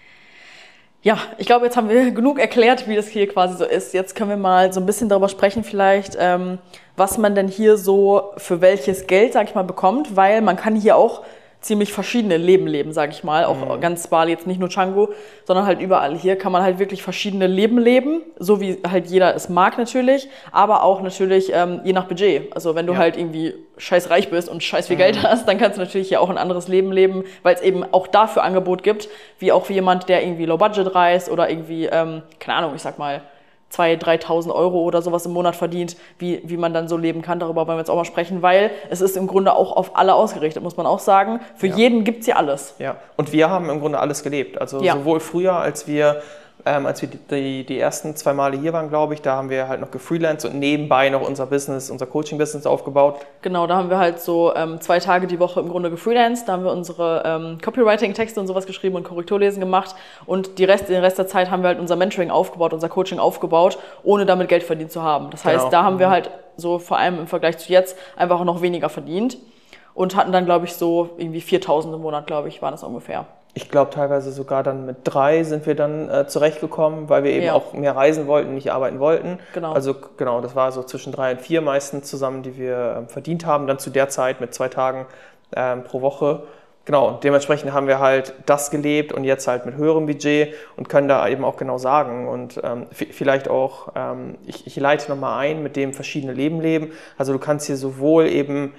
Ja, ich glaube, jetzt haben wir genug erklärt, wie das hier quasi so ist. Jetzt können wir mal so ein bisschen darüber sprechen vielleicht, ähm, was man denn hier so für welches Geld, sag ich mal, bekommt, weil man kann hier auch ziemlich verschiedene Leben leben, sag ich mal. Auch mhm. ganz Bali, jetzt nicht nur Canggu, sondern halt überall. Hier kann man halt wirklich verschiedene Leben leben, so wie halt jeder es mag natürlich, aber auch natürlich ähm, je nach Budget. Also wenn du ja. halt irgendwie scheiß reich bist und scheiß viel mhm. Geld hast, dann kannst du natürlich hier auch ein anderes Leben leben, weil es eben auch dafür Angebot gibt, wie auch für jemand, der irgendwie Low Budget reist oder irgendwie, ähm, keine Ahnung, ich sag mal, zweitausend, dreitausend Euro oder sowas im Monat verdient, wie, wie man dann so leben kann. Darüber wollen wir jetzt auch mal sprechen, weil es ist im Grunde auch auf alle ausgerichtet, muss man auch sagen. Für ja. jeden gibt's hier alles.
Ja, und wir haben im Grunde alles gelebt. Also ja. sowohl früher, als wir Ähm, als wir die, die ersten zwei Male hier waren, glaube ich, da haben wir halt noch gefreelanced und nebenbei noch unser Business, unser Coaching-Business aufgebaut.
Genau, da haben wir halt so ähm, zwei Tage die Woche im Grunde gefreelanced. Da haben wir unsere ähm, Copywriting-Texte und sowas geschrieben und Korrekturlesen gemacht. Und die Rest, den Rest der Zeit haben wir halt unser Mentoring aufgebaut, unser Coaching aufgebaut, ohne damit Geld verdient zu haben. Das heißt, genau. Da haben wir halt so vor allem im Vergleich zu jetzt einfach noch weniger verdient und hatten dann, glaube ich, so irgendwie viertausend im Monat, glaube ich, war das ungefähr.
Ich glaube, teilweise sogar dann mit drei sind wir dann äh, zurechtgekommen, weil wir eben ja. auch mehr reisen wollten, nicht arbeiten wollten.
Genau.
Also genau, das war so zwischen drei und vier meistens zusammen, die wir ähm, verdient haben, dann zu der Zeit mit zwei Tagen ähm, pro Woche. Genau, und dementsprechend haben wir halt das gelebt und jetzt halt mit höherem Budget und können da eben auch genau sagen und ähm, f- vielleicht auch, ähm, ich, ich leite nochmal ein, mit dem verschiedene Leben leben. Also du kannst hier sowohl eben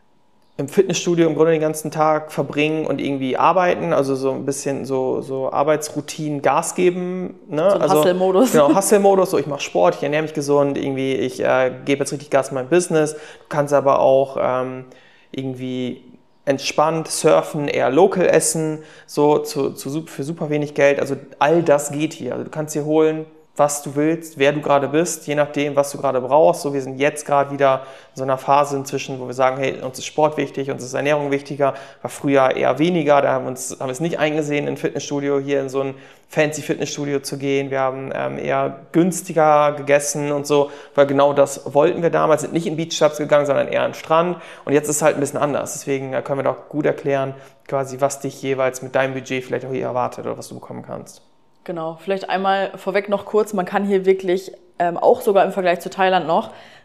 im Fitnessstudio im Grunde den ganzen Tag verbringen und irgendwie arbeiten, also so ein bisschen so, so Arbeitsroutinen Gas geben. Ne?
So ein
also,
Hustle-Modus.
Genau, Hustle-Modus, so ich mache Sport, ich ernähre mich gesund, irgendwie ich äh, gebe jetzt richtig Gas in mein Business. Du kannst aber auch ähm, irgendwie entspannt surfen, eher local essen, so zu, zu, für super wenig Geld. Also all das geht hier. Also du kannst hier holen, was du willst, wer du gerade bist, je nachdem, was du gerade brauchst. So, wir sind jetzt gerade wieder in so einer Phase inzwischen, wo wir sagen, hey, uns ist Sport wichtig, uns ist Ernährung wichtiger, war früher eher weniger, da haben wir uns, haben wir es nicht eingesehen, in ein Fitnessstudio, hier in so ein fancy Fitnessstudio zu gehen. Wir haben ähm, eher günstiger gegessen und so, weil genau das wollten wir damals, sind nicht in Beachclubs gegangen, sondern eher an den Strand und jetzt ist es halt ein bisschen anders. Deswegen können wir doch gut erklären, quasi, was dich jeweils mit deinem Budget vielleicht auch hier erwartet oder was du bekommen kannst.
Genau, vielleicht einmal vorweg noch kurz, man kann hier wirklich, ähm, auch sogar im Vergleich zu Thailand noch,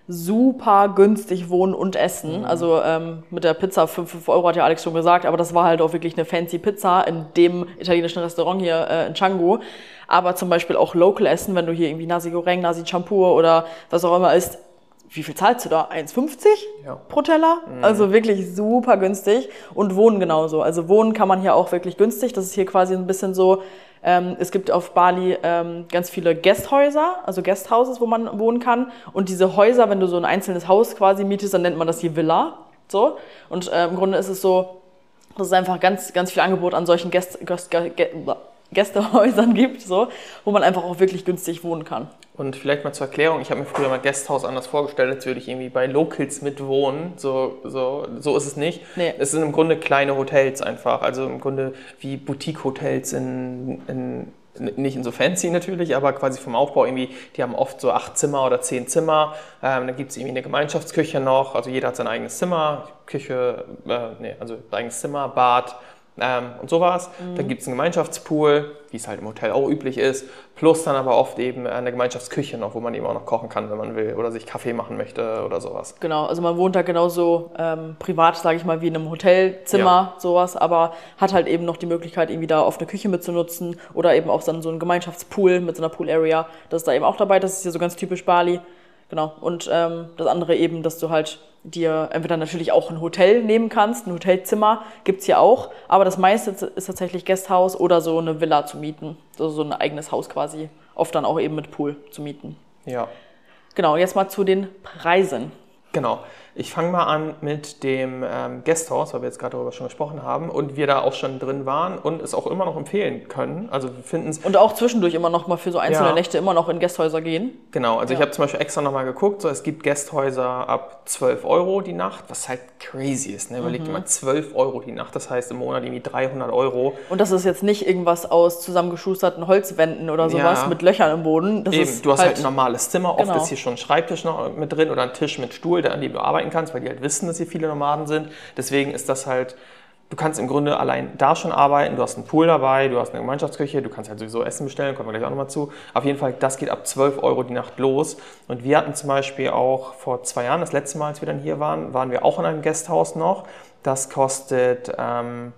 super günstig wohnen und essen. Mhm. Also ähm, mit der Pizza fünf Euro hat ja Alex schon gesagt, aber das war halt auch wirklich eine fancy Pizza in dem italienischen Restaurant hier äh, in Canggu. Aber zum Beispiel auch local essen, wenn du hier irgendwie Nasi Goreng, Nasi Campur oder was auch immer isst. Wie viel zahlst du da? eins fünfzig
ja.
pro Teller? Mhm. Also wirklich super günstig. Und Wohnen genauso. Also Wohnen kann man hier auch wirklich günstig. Das ist hier quasi ein bisschen so, ähm, es gibt auf Bali ähm, ganz viele Guesthäuser, also Guesthouses, wo man wohnen kann. Und diese Häuser, wenn du so ein einzelnes Haus quasi mietest, dann nennt man das hier Villa. So. Und äh, im Grunde ist es so, dass es einfach ganz, ganz viel Angebot an solchen Gäste, Gäste, Gästehäusern gibt, so, wo man einfach auch wirklich günstig wohnen kann.
Und vielleicht mal zur Erklärung, ich habe mir früher mal Guesthouse anders vorgestellt, als würde ich irgendwie bei Locals mitwohnen. So, so, so ist es nicht.
Nee.
Es sind im Grunde kleine Hotels einfach, also im Grunde wie Boutique-Hotels in, in nicht in so fancy natürlich, aber quasi vom Aufbau irgendwie, die haben oft so acht Zimmer oder zehn Zimmer. Ähm, dann gibt es irgendwie eine Gemeinschaftsküche noch, also jeder hat sein eigenes Zimmer, Küche, äh, nee, also eigenes Zimmer, Bad, Ähm, und sowas. Mhm. Dann gibt es einen Gemeinschaftspool, wie es halt im Hotel auch üblich ist, plus dann aber oft eben eine Gemeinschaftsküche noch, wo man eben auch noch kochen kann, wenn man will, oder sich Kaffee machen möchte oder sowas.
Genau, also man wohnt da genauso ähm, privat, sage ich mal, wie in einem Hotelzimmer, ja. sowas, aber hat halt eben noch die Möglichkeit, irgendwie da auf eine Küche mitzunutzen oder eben auch dann so einen Gemeinschaftspool mit so einer Pool-Area, das ist da eben auch dabei, das ist hier so ganz typisch Bali. Genau, und ähm, das andere eben, dass du halt dir entweder natürlich auch ein Hotel nehmen kannst, ein Hotelzimmer gibt's hier auch, aber das meiste ist tatsächlich Guesthouse oder so eine Villa zu mieten, also so ein eigenes Haus quasi, oft dann auch eben mit Pool zu mieten.
Ja.
Genau, jetzt mal zu den Preisen.
Genau. Ich fange mal an mit dem ähm, Guesthouse, weil wir jetzt gerade darüber schon gesprochen haben und wir da auch schon drin waren und es auch immer noch empfehlen können. Also wir finden es
und auch zwischendurch immer noch mal für so einzelne
ja.
Nächte immer noch in Guesthäuser gehen.
Genau, also
ja.
ich habe zum Beispiel extra nochmal geguckt, so es gibt Guesthäuser ab zwölf Euro die Nacht, was halt crazy ist. Ne? Überleg dir mal, zwölf Euro die Nacht, das heißt im Monat irgendwie dreihundert Euro.
Und das ist jetzt nicht irgendwas aus zusammengeschusterten Holzwänden oder sowas ja. mit Löchern im Boden. Das
Eben,
ist
du hast
halt,
halt ein normales Zimmer, oft
genau.
ist hier schon ein Schreibtisch noch mit drin oder ein Tisch mit Stuhl, an dem du arbeiten kannst, weil die halt wissen, dass hier viele Nomaden sind. Deswegen ist das halt, du kannst im Grunde allein da schon arbeiten, du hast einen Pool dabei, du hast eine Gemeinschaftsküche, du kannst halt sowieso Essen bestellen, kommen wir gleich auch nochmal zu. Auf jeden Fall, das geht ab zwölf Euro die Nacht los. Und wir hatten zum Beispiel auch vor zwei Jahren, das letzte Mal, als wir dann hier waren, waren wir auch in einem Guesthouse noch. Das kostet ähm,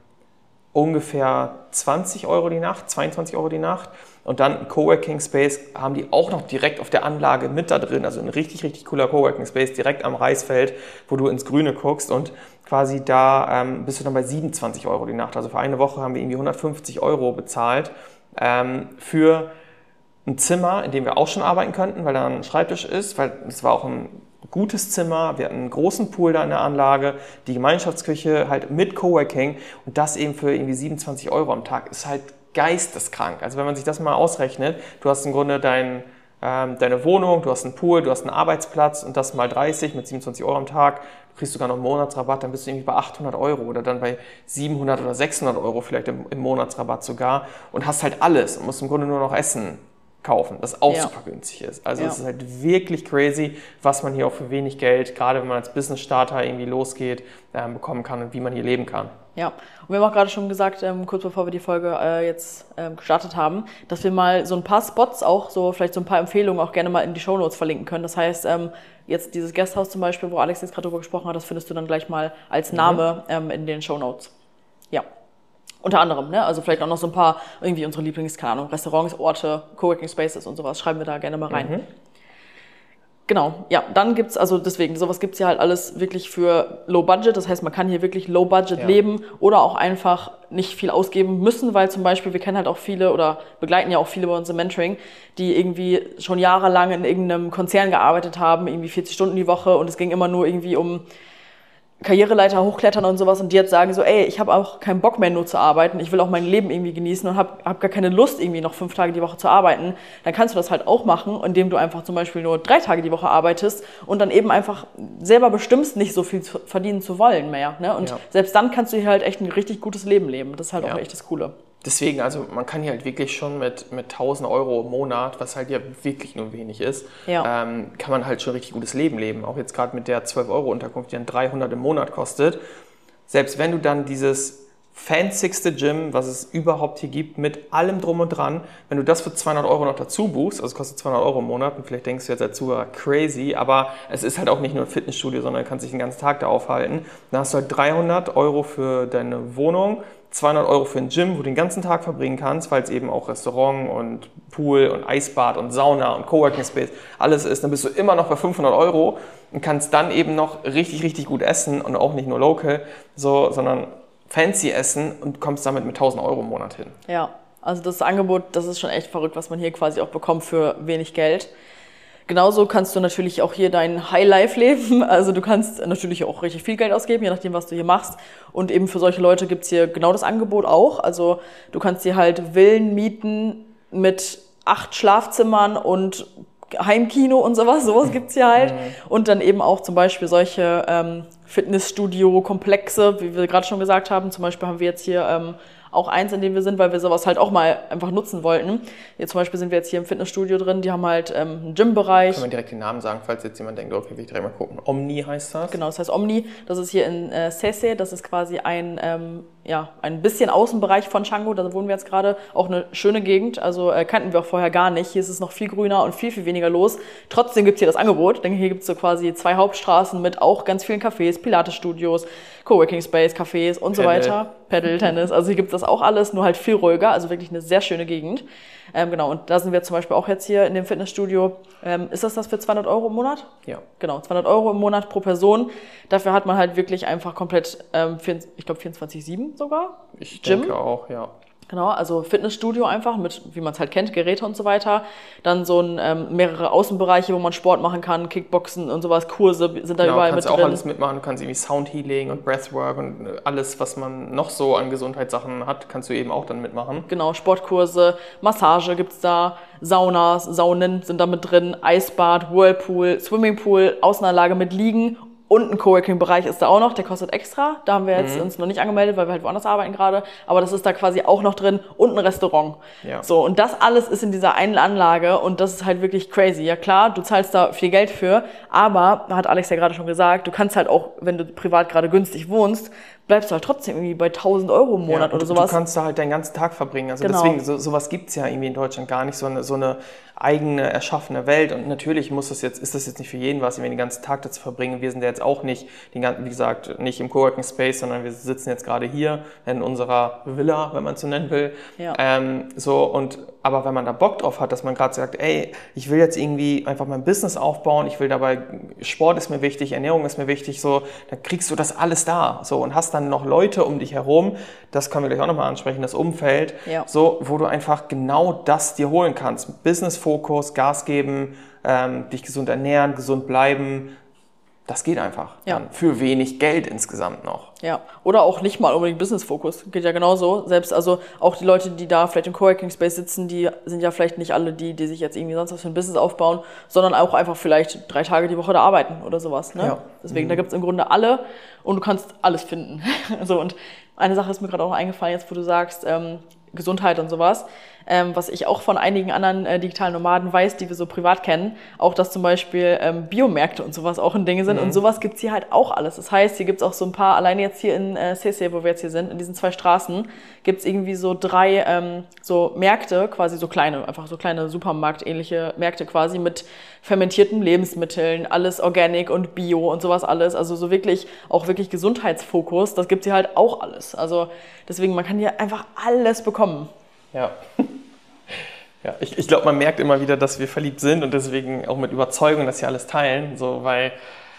ungefähr zwanzig Euro die Nacht, zweiundzwanzig Euro die Nacht. Und dann ein Coworking Space haben die auch noch direkt auf der Anlage mit da drin. Also ein richtig, richtig cooler Coworking Space direkt am Reisfeld, wo du ins Grüne guckst. Und quasi da ähm, bist du dann bei siebenundzwanzig Euro die Nacht. Also für eine Woche haben wir irgendwie hundertfünfzig Euro bezahlt ähm, für ein Zimmer, in dem wir auch schon arbeiten könnten, weil da ein Schreibtisch ist. Weil es war auch ein gutes Zimmer, wir hatten einen großen Pool da in der Anlage, die Gemeinschaftsküche halt mit Coworking. Und das eben für irgendwie siebenundzwanzig Euro am Tag ist halt geisteskrank. Also wenn man sich das mal ausrechnet, du hast im Grunde dein, ähm, deine Wohnung, du hast einen Pool, du hast einen Arbeitsplatz und das mal dreißig mit siebenundzwanzig Euro am Tag, du kriegst sogar noch einen Monatsrabatt, dann bist du irgendwie bei achthundert Euro oder dann bei siebenhundert oder sechshundert Euro vielleicht im, im Monatsrabatt sogar und hast halt alles und musst im Grunde nur noch Essen kaufen, das auch ja. super günstig ist. Also ja. es ist halt wirklich crazy, was man hier auch für wenig Geld, gerade wenn man als Business-Starter irgendwie losgeht, ähm, bekommen kann und wie man hier leben kann.
Ja, und wir haben auch gerade schon gesagt, ähm, kurz bevor wir die Folge äh, jetzt ähm, gestartet haben, dass wir mal so ein paar Spots auch, so vielleicht so ein paar Empfehlungen auch gerne mal in die Shownotes verlinken können. Das heißt, ähm, jetzt dieses Guesthouse zum Beispiel, wo Alex jetzt gerade drüber gesprochen hat, das findest du dann gleich mal als Name mhm. ähm, in den Shownotes. Ja. Unter anderem, ne? Also vielleicht auch noch so ein paar, irgendwie unsere Lieblings-, keine Ahnung, Restaurants, Orte, Coworking Spaces und sowas, schreiben wir da gerne mal rein. Mhm. Genau, ja, dann gibt's, also deswegen, sowas gibt's hier halt alles wirklich für Low Budget, das heißt, man kann hier wirklich Low Budget ja. leben oder auch einfach nicht viel ausgeben müssen, weil zum Beispiel, wir kennen halt auch viele oder begleiten ja auch viele bei uns im Mentoring, die irgendwie schon jahrelang in irgendeinem Konzern gearbeitet haben, irgendwie vierzig Stunden die Woche und es ging immer nur irgendwie um Karriereleiter hochklettern und sowas und die jetzt sagen so, ey, ich habe auch keinen Bock mehr nur zu arbeiten, ich will auch mein Leben irgendwie genießen und habe hab gar keine Lust irgendwie noch fünf Tage die Woche zu arbeiten, dann kannst du das halt auch machen, indem du einfach zum Beispiel nur drei Tage die Woche arbeitest und dann eben einfach selber bestimmst, nicht so viel zu verdienen zu wollen mehr, ne? Und ja. selbst dann kannst du hier halt echt ein richtig gutes Leben leben, das ist halt ja. auch echt das Coole.
Deswegen, also man kann hier halt wirklich schon mit, mit tausend Euro im Monat, was halt ja wirklich nur wenig ist, ja. ähm, kann man halt schon richtig gutes Leben leben. Auch jetzt gerade mit der zwölf Euro Unterkunft, die dann dreihundert im Monat kostet. Selbst wenn du dann dieses fancyste Gym, was es überhaupt hier gibt, mit allem drum und dran, wenn du das für zweihundert Euro noch dazu buchst, also es kostet zweihundert Euro im Monat und vielleicht denkst du jetzt dazu, crazy, aber es ist halt auch nicht nur ein Fitnessstudio, sondern du kannst dich den ganzen Tag da aufhalten. Dann hast du halt dreihundert Euro für deine Wohnung, zweihundert Euro für ein Gym, wo du den ganzen Tag verbringen kannst, weil es eben auch Restaurant und Pool und Eisbad und Sauna und Coworking Space alles ist, dann bist du immer noch bei fünfhundert Euro und kannst dann eben noch richtig, richtig gut essen und auch nicht nur local, so, sondern fancy essen und kommst damit mit tausend Euro im Monat hin.
Ja, also das Angebot, das ist schon echt verrückt, was man hier quasi auch bekommt für wenig Geld. Genauso kannst du natürlich auch hier dein Highlife leben. Also du kannst natürlich auch richtig viel Geld ausgeben, je nachdem, was du hier machst. Und eben für solche Leute gibt's hier genau das Angebot auch. Also du kannst dir halt Villen mieten mit acht Schlafzimmern und Heimkino und sowas. Sowas gibt's hier halt. Mhm. Und dann eben auch zum Beispiel solche ähm, Fitnessstudio-Komplexe, wie wir gerade schon gesagt haben. Zum Beispiel haben wir jetzt hier ähm, auch eins, in dem wir sind, weil wir sowas halt auch mal einfach nutzen wollten. Jetzt zum Beispiel sind wir jetzt hier im Fitnessstudio drin, die haben halt ähm, einen Gym-Bereich.
Können wir direkt den Namen sagen, falls jetzt jemand denkt, okay, will ich direkt mal gucken. Omni heißt das?
Genau, das heißt Omni. Das ist hier in äh, Sese, das ist quasi ein, ähm, ja, ein bisschen Außenbereich von Canggu, da wohnen wir jetzt gerade. Auch eine schöne Gegend, also äh, kannten wir auch vorher gar nicht. Hier ist es noch viel grüner und viel, viel weniger los. Trotzdem gibt's hier das Angebot. Ich denke, hier gibt's so quasi zwei Hauptstraßen mit auch ganz vielen Cafés, Pilates-Studios, Coworking Space, Cafés und so weiter. Paddle, Tennis, also hier gibt's das auch alles, nur halt viel ruhiger, also wirklich eine sehr schöne Gegend. Ähm, genau, und da sind wir zum Beispiel auch jetzt hier in dem Fitnessstudio. Ähm, ist das das für zweihundert Euro im Monat?
Ja.
Genau, zweihundert Euro im Monat pro Person. Dafür hat man halt wirklich einfach komplett, ähm, ich glaube vierundzwanzig sieben sogar.
Ich Gym. denke auch, ja.
Genau, also Fitnessstudio einfach mit, wie man es halt kennt, Geräte und so weiter. Dann so ein, ähm, mehrere Außenbereiche, wo man Sport machen kann, Kickboxen und sowas, Kurse sind da
genau,
überall mit drin.
Du kannst auch alles mitmachen, du kannst irgendwie Soundhealing und Breathwork und alles, was man noch so an Gesundheitssachen hat, kannst du eben auch dann mitmachen.
Genau, Sportkurse, Massage gibt's da, Saunas, Saunen sind da mit drin, Eisbad, Whirlpool, Swimmingpool, Außenanlage mit Liegen. Und ein Coworking-Bereich ist da auch noch, der kostet extra. Da haben wir jetzt mhm. uns noch nicht angemeldet, weil wir halt woanders arbeiten gerade. Aber das ist da quasi auch noch drin und ein Restaurant. Ja. So, und das alles ist in dieser einen Anlage und das ist halt wirklich crazy. Ja klar, du zahlst da viel Geld für, aber, hat Alex ja gerade schon gesagt, du kannst halt auch, wenn du privat gerade günstig wohnst, bleibst du halt trotzdem irgendwie bei tausend Euro im Monat
ja,
oder sowas.
Du kannst da halt deinen ganzen Tag verbringen. Also
genau.
deswegen, so, sowas gibt's ja irgendwie in Deutschland gar nicht, so eine, so eine eigene, erschaffene Welt. Und natürlich muss das jetzt, ist das jetzt nicht für jeden was, irgendwie den ganzen Tag da zu verbringen. Wir sind ja jetzt auch nicht, den ganzen, wie gesagt, nicht im Coworking Space, sondern wir sitzen jetzt gerade hier in unserer Villa, wenn man es so nennen will. Ja. Ähm, so, und, aber wenn man da Bock drauf hat, dass man gerade sagt, ey, ich will jetzt irgendwie einfach mein Business aufbauen, ich will dabei, Sport ist mir wichtig, Ernährung ist mir wichtig, so, dann kriegst du das alles da. So, und hast dann noch Leute um dich herum, das können wir gleich auch nochmal ansprechen, das Umfeld, ja. so, wo du einfach genau das dir holen kannst. Business-Fokus, Gas geben, ähm, dich gesund ernähren, gesund bleiben, Das geht einfach.
Ja.
Dann für wenig Geld insgesamt noch.
Ja, oder auch nicht mal unbedingt Business-Fokus. Geht ja genauso. Selbst, also auch die Leute, die da vielleicht im Coworking Space sitzen, die sind ja vielleicht nicht alle die, die sich jetzt irgendwie sonst was für ein Business aufbauen, sondern auch einfach vielleicht drei Tage die Woche da arbeiten oder sowas. Ne?
Ja.
Deswegen,
Mhm.
da gibt's im Grunde alle und du kannst alles finden. So, und eine Sache ist mir gerade auch eingefallen, jetzt wo du sagst, ähm, Gesundheit und sowas, ähm, was ich auch von einigen anderen äh, digitalen Nomaden weiß, die wir so privat kennen, auch dass zum Beispiel ähm, Biomärkte und sowas auch ein Ding sind, mhm. und sowas gibt's hier halt auch alles. Das heißt, hier gibt's auch so ein paar, alleine jetzt hier in äh, Sese, wo wir jetzt hier sind, in diesen zwei Straßen, gibt's irgendwie so drei ähm, so Märkte, quasi so kleine, einfach so kleine Supermarkt-ähnliche Märkte quasi mit fermentierten Lebensmitteln, alles Organic und Bio und sowas alles, also so wirklich, auch wirklich Gesundheitsfokus, das gibt's hier halt auch alles. Also deswegen, man kann hier einfach alles bekommen.
Ja. Ja, ich, ich glaube, man merkt immer wieder, dass wir verliebt sind und deswegen auch mit Überzeugung das hier alles teilen, so, weil,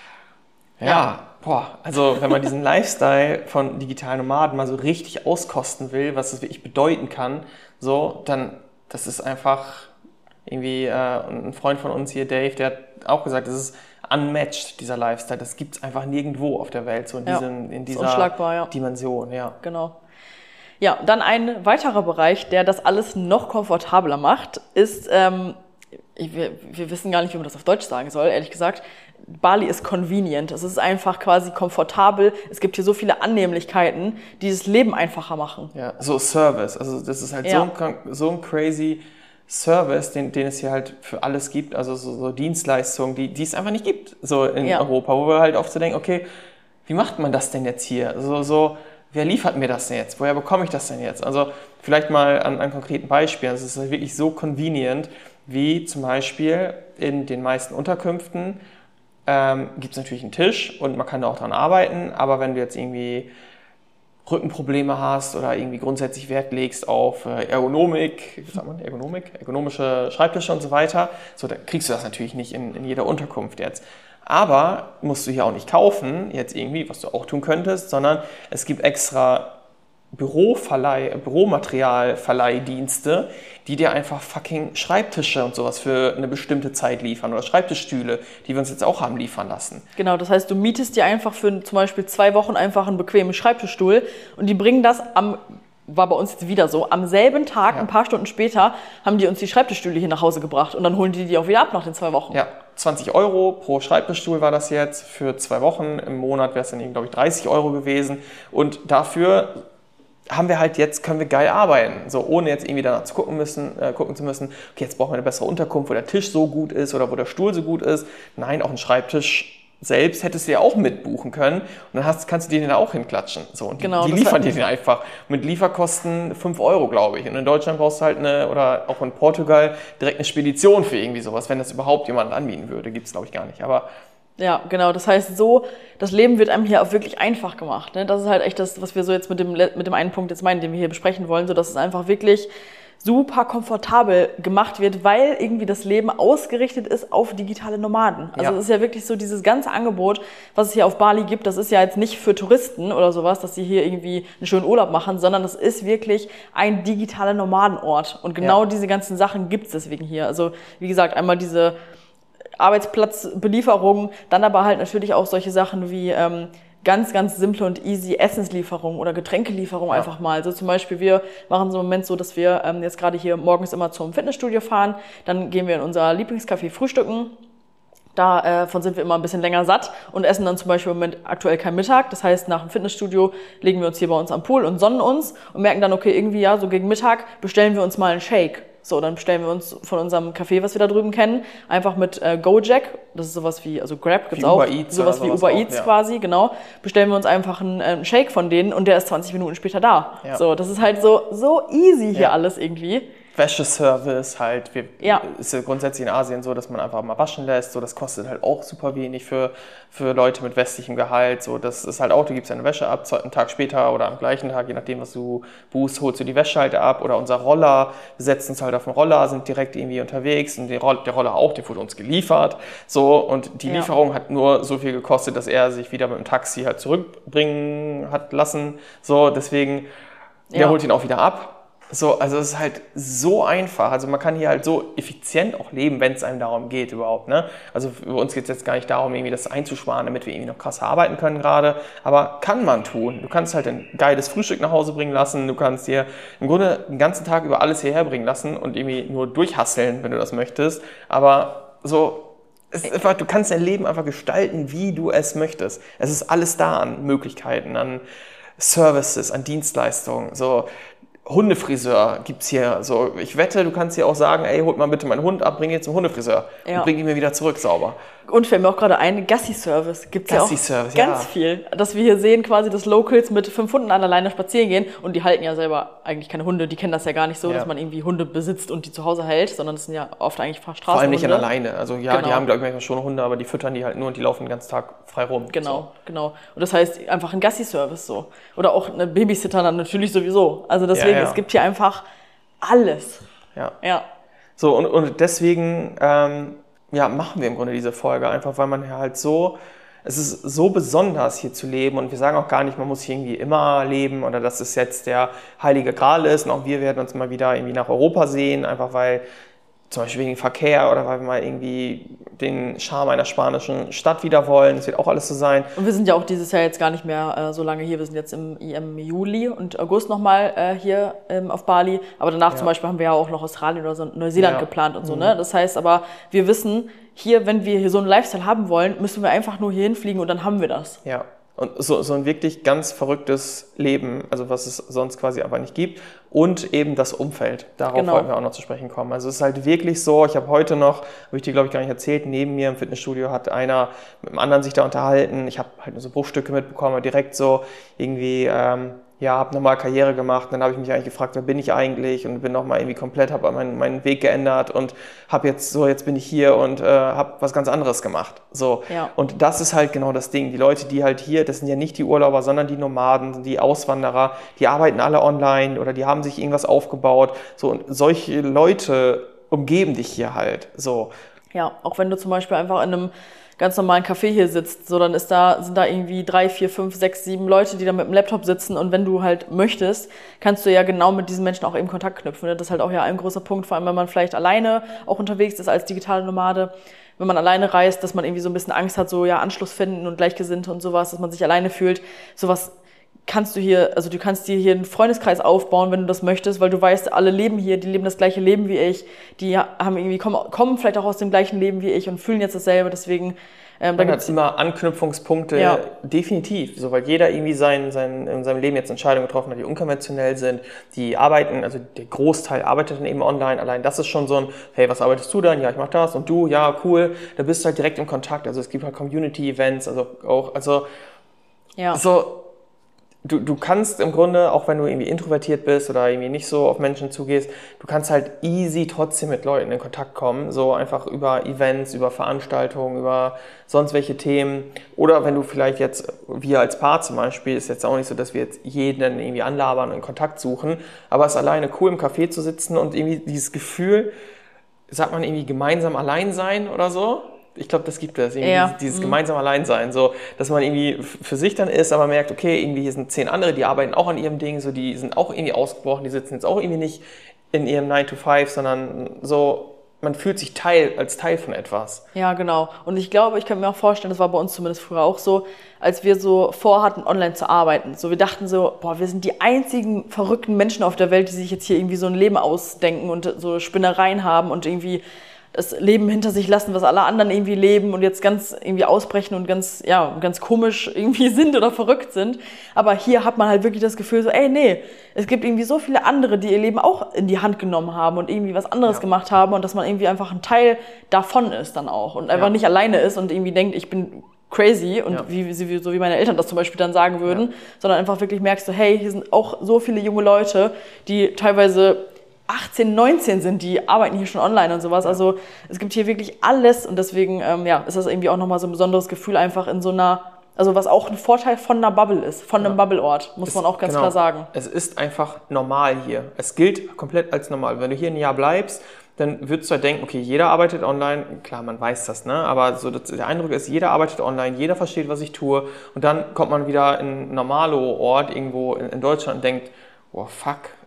ja, ja, boah, also wenn man diesen Lifestyle von digitalen Nomaden mal so richtig auskosten will, was das wirklich bedeuten kann, so, dann, das ist einfach irgendwie, äh, ein Freund von uns hier, Dave, der hat auch gesagt, das ist unmatched, dieser Lifestyle, das gibt's einfach nirgendwo auf der Welt, so in,
ja,
diesen, in dieser
ja.
Dimension, ja.
Genau. Ja, dann ein weiterer Bereich, der das alles noch komfortabler macht, ist, ähm, wir, wir wissen gar nicht, wie man das auf Deutsch sagen soll, ehrlich gesagt, Bali ist convenient. Es ist einfach quasi komfortabel. Es gibt hier so viele Annehmlichkeiten, die das Leben einfacher machen.
Ja, so Service. Also das ist halt
ja.
so, ein, so ein crazy Service, den, den es hier halt für alles gibt. Also so, so Dienstleistungen, die, die es einfach nicht gibt, so in ja. Europa, wo wir halt oft so denken, okay, wie macht man das denn jetzt hier? So, so, wer liefert mir das denn jetzt? Woher bekomme ich das denn jetzt? Also vielleicht mal an einem konkreten Beispiel. Also es ist halt wirklich so convenient, wie zum Beispiel in den meisten Unterkünften ähm, gibt es natürlich einen Tisch und man kann da auch dran arbeiten, aber wenn du jetzt irgendwie Rückenprobleme hast oder irgendwie grundsätzlich Wert legst auf Ergonomik, wie sagt man, Ergonomik, ergonomische Schreibtische und so weiter, so, dann kriegst du das natürlich nicht in, in jeder Unterkunft jetzt. Aber musst du hier auch nicht kaufen, jetzt irgendwie, was du auch tun könntest, sondern es gibt extra Büroverleih, Büromaterialverleihdienste, die dir einfach fucking Schreibtische und sowas für eine bestimmte Zeit liefern oder Schreibtischstühle, die wir uns jetzt auch haben liefern lassen.
Genau, das heißt, du mietest dir einfach für zum Beispiel zwei Wochen einfach einen bequemen Schreibtischstuhl und die bringen das am, war bei uns jetzt wieder so, am selben Tag, ja. ein paar Stunden später, haben die uns die Schreibtischstühle hier nach Hause gebracht und dann holen die die auch wieder ab nach den zwei Wochen.
Ja, zwanzig Euro pro Schreibtischstuhl war das jetzt, für zwei Wochen, im Monat wäre es dann, glaube ich, dreißig Euro gewesen und dafür haben wir halt jetzt, können wir geil arbeiten, so ohne jetzt irgendwie danach zu gucken müssen, äh, gucken zu müssen, okay, jetzt brauchen wir eine bessere Unterkunft, wo der Tisch so gut ist oder wo der Stuhl so gut ist. Nein, auch ein Schreibtisch selbst hättest du ja auch mitbuchen können und dann hast, kannst du den dann auch hinklatschen. So, und die, genau, die liefern dir den einfach mit Lieferkosten fünf Euro, glaube ich. Und in Deutschland brauchst du halt eine, oder auch in Portugal, direkt eine Spedition für irgendwie sowas, wenn das überhaupt jemand anbieten würde. Gibt es, glaube ich, gar nicht. Aber
ja, genau. Das heißt, so, das Leben wird einem hier auch wirklich einfach gemacht. Ne? Das ist halt echt das, was wir so jetzt mit dem, mit dem einen Punkt jetzt meinen, den wir hier besprechen wollen, so dass es einfach wirklich super komfortabel gemacht wird, weil irgendwie das Leben ausgerichtet ist auf digitale Nomaden. Also ja. es ist ja wirklich so dieses ganze Angebot, was es hier auf Bali gibt, das ist ja jetzt nicht für Touristen oder sowas, dass sie hier irgendwie einen schönen Urlaub machen, sondern das ist wirklich ein digitaler Nomadenort. Und genau ja. diese ganzen Sachen gibt es deswegen hier. Also wie gesagt, einmal diese Arbeitsplatzbelieferung, dann aber halt natürlich auch solche Sachen wie ähm, ganz, ganz simple und easy Essenslieferung oder Getränkelieferung ja. einfach mal. Also zum Beispiel, wir machen so im Moment so, dass wir ähm, jetzt gerade hier morgens immer zum Fitnessstudio fahren, dann gehen wir in unser Lieblingscafé frühstücken. Davon äh, sind wir immer ein bisschen länger satt und essen dann zum Beispiel im Moment aktuell kein Mittag. Das heißt, nach dem Fitnessstudio legen wir uns hier bei uns am Pool und sonnen uns und merken dann, okay, irgendwie ja, so gegen Mittag bestellen wir uns mal einen Shake. So, dann bestellen wir uns von unserem Café, was wir da drüben kennen, einfach mit äh, Gojek, das ist sowas wie, also Grab gibt's auch, sowas wie Uber Eats quasi, genau, bestellen wir uns einfach einen, äh, einen Shake von denen und der ist zwanzig Minuten später da. Ja. So, das ist halt so, so easy hier ja. alles irgendwie.
Wäscheservice halt, wir,
ja.
ist ja grundsätzlich in Asien so, dass man einfach mal waschen lässt, so, das kostet halt auch super wenig für, für Leute mit westlichem Gehalt, so, das ist halt auch, du gibst deine Wäsche ab, einen Tag später oder am gleichen Tag, je nachdem, was du buchst, holst du die Wäsche halt ab oder unser Roller, wir setzen uns halt auf den Roller, sind direkt irgendwie unterwegs und der Roller, der Roller auch, der wurde uns geliefert, so, und die ja. Lieferung hat nur so viel gekostet, dass er sich wieder mit dem Taxi halt zurückbringen hat lassen, so, deswegen, der ja. holt ihn auch wieder ab. So, also es ist halt so einfach. Also man kann hier halt so effizient auch leben, wenn es einem darum geht überhaupt. Ne? Also für uns geht es jetzt gar nicht darum, irgendwie das einzusparen, damit wir irgendwie noch krasser arbeiten können gerade. Aber kann man tun. Du kannst halt ein geiles Frühstück nach Hause bringen lassen. Du kannst dir im Grunde den ganzen Tag über alles hierher bringen lassen und irgendwie nur durchhasseln, wenn du das möchtest. Aber so, es ist einfach, du kannst dein Leben einfach gestalten, wie du es möchtest. Es ist alles da an Möglichkeiten, an Services, an Dienstleistungen. So, Hundefriseur gibt's hier. So, ich wette, du kannst hier auch sagen, ey, holt mal bitte meinen Hund ab, bring ihn zum Hundefriseur
Ja.
und bring ihn mir wieder zurück sauber.
Und fällt mir auch gerade ein, Gassi-Service gibt es ja auch
Gassi-Service,
ganz
ja.
viel. Dass wir hier sehen quasi, dass Locals mit fünf Hunden an alleine spazieren gehen und die halten ja selber eigentlich keine Hunde, die kennen das ja gar nicht so,
Ja.
dass man irgendwie Hunde besitzt und die zu Hause hält, sondern das sind ja oft eigentlich fast
Vor allem
Straßenhunde.
nicht an alleine. Also ja,
Genau.
die haben, glaube ich, manchmal schon Hunde, aber die füttern die halt nur und die laufen den ganzen Tag frei rum.
Genau,
So.
genau. Und das heißt einfach ein Gassi-Service so. Oder auch eine Babysitter dann natürlich sowieso. Also deswegen,
Ja, ja.
es gibt hier einfach alles.
Ja.
Ja.
So, und, und deswegen ähm, ja, machen wir im Grunde diese Folge einfach, weil man halt so, es ist so besonders hier zu leben und wir sagen auch gar nicht, man muss hier irgendwie immer leben oder dass es jetzt der heilige Gral ist und auch wir werden uns mal wieder irgendwie nach Europa sehen, einfach weil zum Beispiel wegen Verkehr oder weil wir mal irgendwie den Charme einer spanischen Stadt wieder wollen. Das wird auch alles so sein.
Und wir sind ja auch dieses Jahr jetzt gar nicht mehr äh, so lange hier. Wir sind jetzt im, im Juli und August nochmal äh, hier ähm, auf Bali. Aber danach
Ja.
zum Beispiel haben wir ja auch noch Australien oder so Neuseeland
Ja.
geplant und so.
Mhm.
Ne? Das heißt aber, wir wissen, hier, wenn wir hier so einen Lifestyle haben wollen, müssen wir einfach nur hier hinfliegen und dann haben wir das.
Ja, und so, so ein wirklich ganz verrücktes Leben, also was es sonst quasi einfach nicht gibt. Und eben das Umfeld, darauf
Genau.
wollten wir auch noch zu sprechen kommen. Also es ist halt wirklich so, ich habe heute noch, habe ich dir glaube ich gar nicht erzählt, neben mir im Fitnessstudio hat einer mit dem anderen sich da unterhalten. Ich habe halt nur so Bruchstücke mitbekommen, aber direkt so irgendwie, ähm, ja, habe nochmal Karriere gemacht. Und dann habe ich mich eigentlich gefragt, wer bin ich eigentlich? Und bin nochmal irgendwie komplett, habe meinen, meinen Weg geändert und habe jetzt so, jetzt bin ich hier und äh, habe was ganz anderes gemacht. So.
Ja.
Und das ist halt genau das Ding. Die Leute, die halt hier, das sind ja nicht die Urlauber, sondern die Nomaden, die Auswanderer, die arbeiten alle online oder die haben sich irgendwas aufgebaut. So, und solche Leute umgeben dich hier halt. So.
Ja, auch wenn du zum Beispiel einfach in einem ganz normalen Café hier sitzt, so dann ist da, sind da irgendwie drei, vier, fünf, sechs, sieben Leute, die da mit dem Laptop sitzen und wenn du halt möchtest, kannst du ja genau mit diesen Menschen auch eben Kontakt knüpfen. Das ist halt auch ja ein großer Punkt, vor allem wenn man vielleicht alleine auch unterwegs ist als digitale Nomade, wenn man alleine reist, dass man irgendwie so ein bisschen Angst hat, so ja Anschluss finden und Gleichgesinnte und sowas, dass man sich alleine fühlt, sowas kannst du hier, also du kannst dir hier einen Freundeskreis aufbauen, wenn du das möchtest, weil du weißt, alle leben hier, die leben das gleiche Leben wie ich, die haben irgendwie, kommen, kommen vielleicht auch aus dem gleichen Leben wie ich und fühlen jetzt dasselbe, deswegen, ähm, da
Man hat
gibt's
immer Anknüpfungspunkte,
Ja.
definitiv, so, weil jeder irgendwie sein, sein, in seinem Leben jetzt Entscheidungen getroffen hat, die unkonventionell sind, die arbeiten, also der Großteil arbeitet dann eben online, allein das ist schon so ein, hey, was arbeitest du dann? Ja, ich mach das und du, ja, cool, da bist du halt direkt im Kontakt, also es gibt halt Community-Events, also auch, also
ja.
so, Du, du kannst im Grunde, auch wenn du irgendwie introvertiert bist oder irgendwie nicht so auf Menschen zugehst, du kannst halt easy trotzdem mit Leuten in Kontakt kommen, so einfach über Events, über Veranstaltungen, über sonst welche Themen. Oder wenn du vielleicht jetzt, wir als Paar zum Beispiel, ist jetzt auch nicht so, dass wir jetzt jeden irgendwie anlabern und in Kontakt suchen, aber es ist alleine cool, im Café zu sitzen und irgendwie dieses Gefühl, sagt man irgendwie gemeinsam allein sein oder so? Ich glaube, das gibt es, irgendwie
Ja.
dieses, dieses
Mhm.
gemeinsam Alleinsein, so, dass man irgendwie f- für sich dann ist, aber merkt, okay, irgendwie hier sind zehn andere, die arbeiten auch an ihrem Ding, so, die sind auch irgendwie ausgebrochen, die sitzen jetzt auch irgendwie nicht in ihrem nine to five, sondern so, man fühlt sich Teil, als Teil von etwas.
Ja, genau. Und ich glaube, ich kann mir auch vorstellen, das war bei uns zumindest früher auch so, als wir so vorhatten, online zu arbeiten. So, wir dachten so, boah, wir sind die einzigen verrückten Menschen auf der Welt, die sich jetzt hier irgendwie so ein Leben ausdenken und so Spinnereien haben und irgendwie das Leben hinter sich lassen, was alle anderen irgendwie leben und jetzt ganz irgendwie ausbrechen und ganz, ja, ganz komisch irgendwie sind oder verrückt sind. Aber hier hat man halt wirklich das Gefühl so, ey, nee, es gibt irgendwie so viele andere, die ihr Leben auch in die Hand genommen haben und irgendwie was anderes
Ja.
gemacht haben und dass man irgendwie einfach ein Teil davon ist dann auch und einfach
Ja.
nicht alleine ist und irgendwie denkt, ich bin crazy und
Ja.
wie, wie, so wie meine Eltern das zum Beispiel dann sagen würden, sondern einfach wirklich merkst du, hey, hier sind auch so viele junge Leute, die teilweise achtzehn, neunzehn sind, die arbeiten hier schon online und sowas. Also es gibt hier wirklich alles und deswegen ähm, ja, ist das irgendwie auch nochmal so ein besonderes Gefühl einfach in so einer, also was auch ein Vorteil von einer Bubble ist, von einem
Ja.
Bubbleort, muss
Es-
man auch ganz
genau.
klar sagen.
Es ist einfach normal hier. Es gilt komplett als normal. Wenn du hier ein Jahr bleibst, dann würdest du halt denken, okay, jeder arbeitet online. Klar, man weiß das, ne? Aber so das, der Eindruck ist, jeder arbeitet online, jeder versteht, was ich tue. Und dann kommt man wieder in einen normalo Ort irgendwo in, in Deutschland und denkt, oh fuck,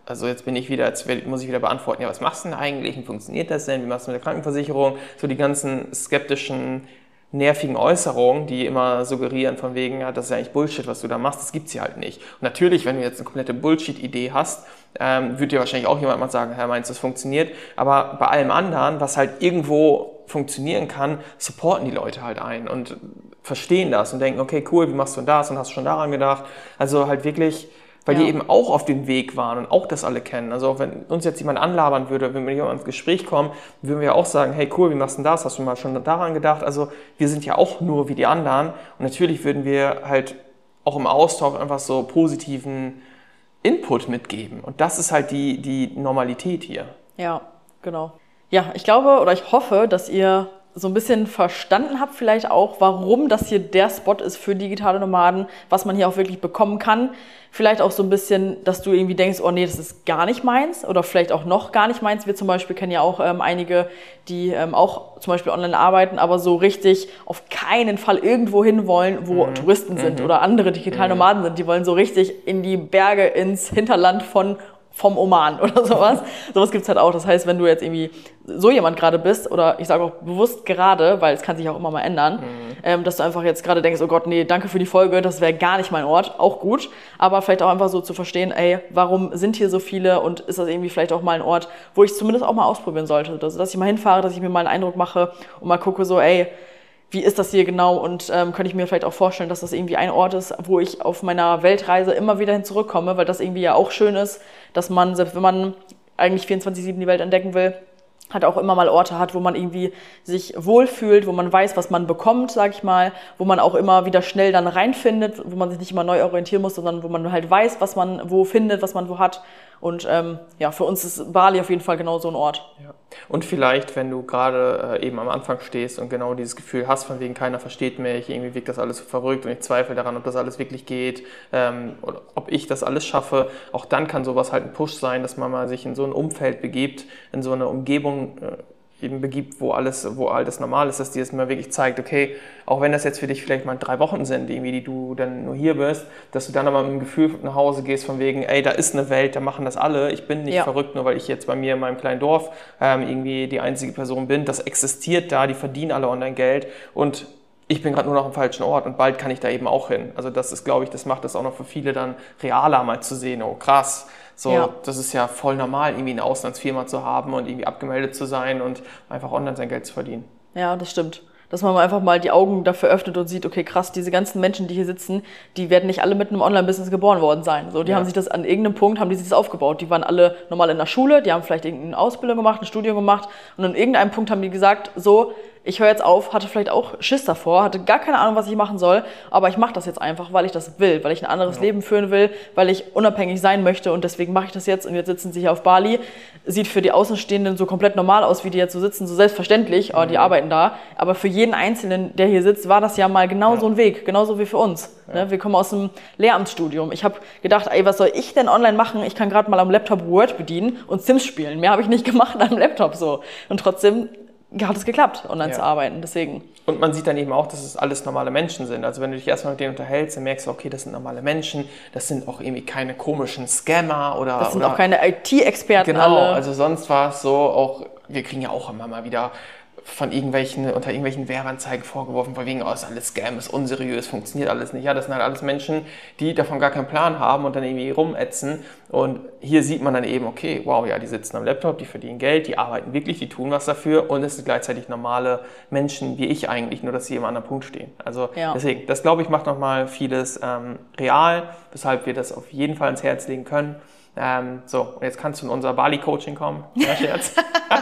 also jetzt bin ich wieder, jetzt muss ich wieder beantworten, ja, was machst du denn eigentlich und funktioniert das denn, wie machst du mit der Krankenversicherung, so die ganzen skeptischen, nervigen Äußerungen, die immer suggerieren von wegen, ja, das ist ja eigentlich Bullshit, was du da machst, das gibt's hier halt nicht. Und natürlich, wenn du jetzt eine komplette Bullshit-Idee hast, ähm, würde dir wahrscheinlich auch jemand mal sagen, Herr, meinst du, das funktioniert? Aber bei allem anderen, was halt irgendwo funktionieren kann, supporten die Leute halt ein und verstehen das und denken, okay, cool, wie machst du denn das und hast du schon daran gedacht? Also halt wirklich, weil ja. die eben auch auf dem Weg waren und auch das alle kennen. Also auch wenn uns jetzt jemand anlabern würde, wenn wir jemand ins Gespräch kommen, würden wir auch sagen, hey cool, wie machst du denn das? Hast du mal schon daran gedacht? Also wir sind ja auch nur wie die anderen und natürlich würden wir halt auch im Austausch einfach so positiven Input mitgeben. Und das ist halt die, die Normalität hier.
Ja, genau. Ja, ich glaube oder ich hoffe, dass ihr so ein bisschen verstanden habt vielleicht auch, warum das hier der Spot ist für digitale Nomaden, was man hier auch wirklich bekommen kann. Vielleicht auch so ein bisschen, dass du irgendwie denkst, oh nee, das ist gar nicht meins oder vielleicht auch noch gar nicht meins. Wir zum Beispiel kennen ja auch ähm, einige, die ähm, auch zum Beispiel online arbeiten, aber so richtig auf keinen Fall irgendwo hin wollen, wo mhm. Touristen sind mhm. oder andere digitale Nomaden mhm. sind. Die wollen so richtig in die Berge, ins Hinterland von vom Oman oder sowas. Sowas gibt's halt auch. Das heißt, wenn du jetzt irgendwie so jemand gerade bist, oder ich sage auch bewusst gerade, weil es kann sich auch immer mal ändern, mhm. ähm, dass du einfach jetzt gerade denkst, oh Gott, nee, danke für die Folge, das wäre gar nicht mein Ort, auch gut. Aber vielleicht auch einfach so zu verstehen, ey, warum sind hier so viele und ist das irgendwie vielleicht auch mal ein Ort, wo ich zumindest auch mal ausprobieren sollte. Also, dass ich mal hinfahre, dass ich mir mal einen Eindruck mache und mal gucke so, ey, wie ist das hier genau und ähm, könnte ich mir vielleicht auch vorstellen, dass das irgendwie ein Ort ist, wo ich auf meiner Weltreise immer wieder hin zurückkomme, weil das irgendwie ja auch schön ist, dass man, selbst wenn man eigentlich vierundzwanzig sieben die Welt entdecken will, halt auch immer mal Orte hat, wo man irgendwie sich wohlfühlt, wo man weiß, was man bekommt, sag ich mal, wo man auch immer wieder schnell dann reinfindet, wo man sich nicht immer neu orientieren muss, sondern wo man halt weiß, was man wo findet, was man wo hat. Und ähm, ja, für uns ist Bali auf jeden Fall genau so ein Ort.
Ja. Und vielleicht, wenn du gerade äh, eben am Anfang stehst und genau dieses Gefühl hast, von wegen keiner versteht mich, irgendwie wirkt das alles so verrückt und ich zweifle daran, ob das alles wirklich geht, ähm, oder ob ich das alles schaffe, auch dann kann sowas halt ein Push sein, dass man mal sich in so ein Umfeld begibt, in so eine Umgebung äh, eben begibt, wo alles, wo alles normal ist, dass dir das mal wirklich zeigt, okay, auch wenn das jetzt für dich vielleicht mal drei Wochen sind, irgendwie, die du dann nur hier bist, dass du dann aber mit dem Gefühl nach Hause gehst von wegen, ey, da ist eine Welt, da machen das alle, ich bin nicht ja. verrückt, nur weil ich jetzt bei mir in meinem kleinen Dorf ähm, irgendwie die einzige Person bin, das existiert da, die verdienen alle online Geld und ich bin gerade nur noch am falschen Ort und bald kann ich da eben auch hin. Also das ist, glaube ich, das macht das auch noch für viele dann realer mal zu sehen, oh krass, so, ja. das ist ja voll normal, irgendwie eine Auslandsfirma zu haben und irgendwie abgemeldet zu sein und einfach online sein Geld zu verdienen.
Ja, das stimmt. Dass man einfach mal die Augen dafür öffnet und sieht, okay, krass, diese ganzen Menschen, die hier sitzen, die werden nicht alle mit einem Online-Business geboren worden sein. So, die ja. haben sich das an irgendeinem Punkt, haben die sich das aufgebaut. Die waren alle normal in der Schule, die haben vielleicht irgendeine Ausbildung gemacht, ein Studium gemacht und an irgendeinem Punkt haben die gesagt, so, ich höre jetzt auf, hatte vielleicht auch Schiss davor, hatte gar keine Ahnung, was ich machen soll, aber ich mache das jetzt einfach, weil ich das will, weil ich ein anderes ja. Leben führen will, weil ich unabhängig sein möchte und deswegen mache ich das jetzt und jetzt sitzen sie hier auf Bali, sieht für die Außenstehenden so komplett normal aus, wie die jetzt so sitzen, so selbstverständlich, oh, die arbeiten da, aber für jeden Einzelnen, der hier sitzt, war das ja mal genau ja. so ein Weg, genauso wie für uns. Ja. Ne? Wir kommen aus einem Lehramtsstudium. Ich habe gedacht, ey, was soll ich denn online machen? Ich kann gerade mal am Laptop Word bedienen und Sims spielen. Mehr habe ich nicht gemacht am Laptop so. Und trotzdem hat es geklappt, online ja. zu arbeiten, deswegen.
Und man sieht dann eben auch, dass es alles normale Menschen sind. Also wenn du dich erstmal mit denen unterhältst, dann merkst du, okay, das sind normale Menschen, das sind auch irgendwie keine komischen Scammer oder...
Das sind
oder,
auch keine I T-Experten
genau,
alle.
Also sonst war es so, auch wir kriegen ja auch immer mal wieder von irgendwelchen, unter irgendwelchen Werbeanzeigen vorgeworfen, von wegen, oh, ist alles Scam, ist unseriös, funktioniert alles nicht. Ja, das sind halt alles Menschen, die davon gar keinen Plan haben und dann irgendwie rumätzen. Und hier sieht man dann eben, okay, wow, ja, die sitzen am Laptop, die verdienen Geld, die arbeiten wirklich, die tun was dafür und es sind gleichzeitig normale Menschen wie ich eigentlich, nur dass sie im anderen Punkt stehen. Also ja. deswegen, das glaube ich macht nochmal vieles ähm, real, weshalb wir das auf jeden Fall ins Herz legen können. Ähm, so, und jetzt kannst du in unser Bali-Coaching kommen. Ja, Scherz.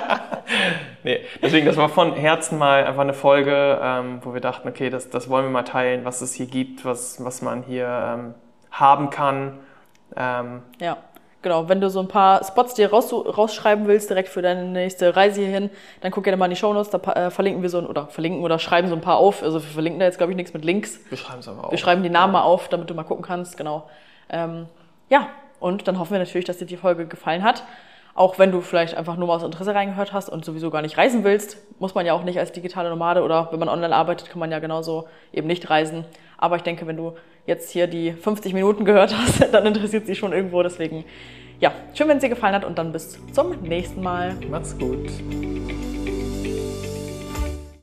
Nee, deswegen, das war von Herzen mal einfach eine Folge, ähm, wo wir dachten, okay, das, das wollen wir mal teilen, was es hier gibt, was, was man hier ähm, haben kann. Ähm,
ja, genau. Wenn du so ein paar Spots dir raus, rausschreiben willst, direkt für deine nächste Reise hierhin, dann guck gerne mal in die Shownotes, da äh, verlinken wir so, oder verlinken oder schreiben so ein paar auf. Also wir verlinken da jetzt, glaube ich, nichts mit Links.
Wir schreiben es aber auf.
Wir schreiben die Namen ja. mal auf, damit du mal gucken kannst, genau. Ähm, ja, und dann hoffen wir natürlich, dass dir die Folge gefallen hat. Auch wenn du vielleicht einfach nur mal aus Interesse reingehört hast und sowieso gar nicht reisen willst, muss man ja auch nicht als digitale Nomade oder wenn man online arbeitet, kann man ja genauso eben nicht reisen. Aber ich denke, wenn du jetzt hier die fünfzig Minuten gehört hast, dann interessiert sie schon irgendwo. Deswegen, ja, schön, wenn es dir gefallen hat und dann bis zum nächsten Mal.
Macht's gut.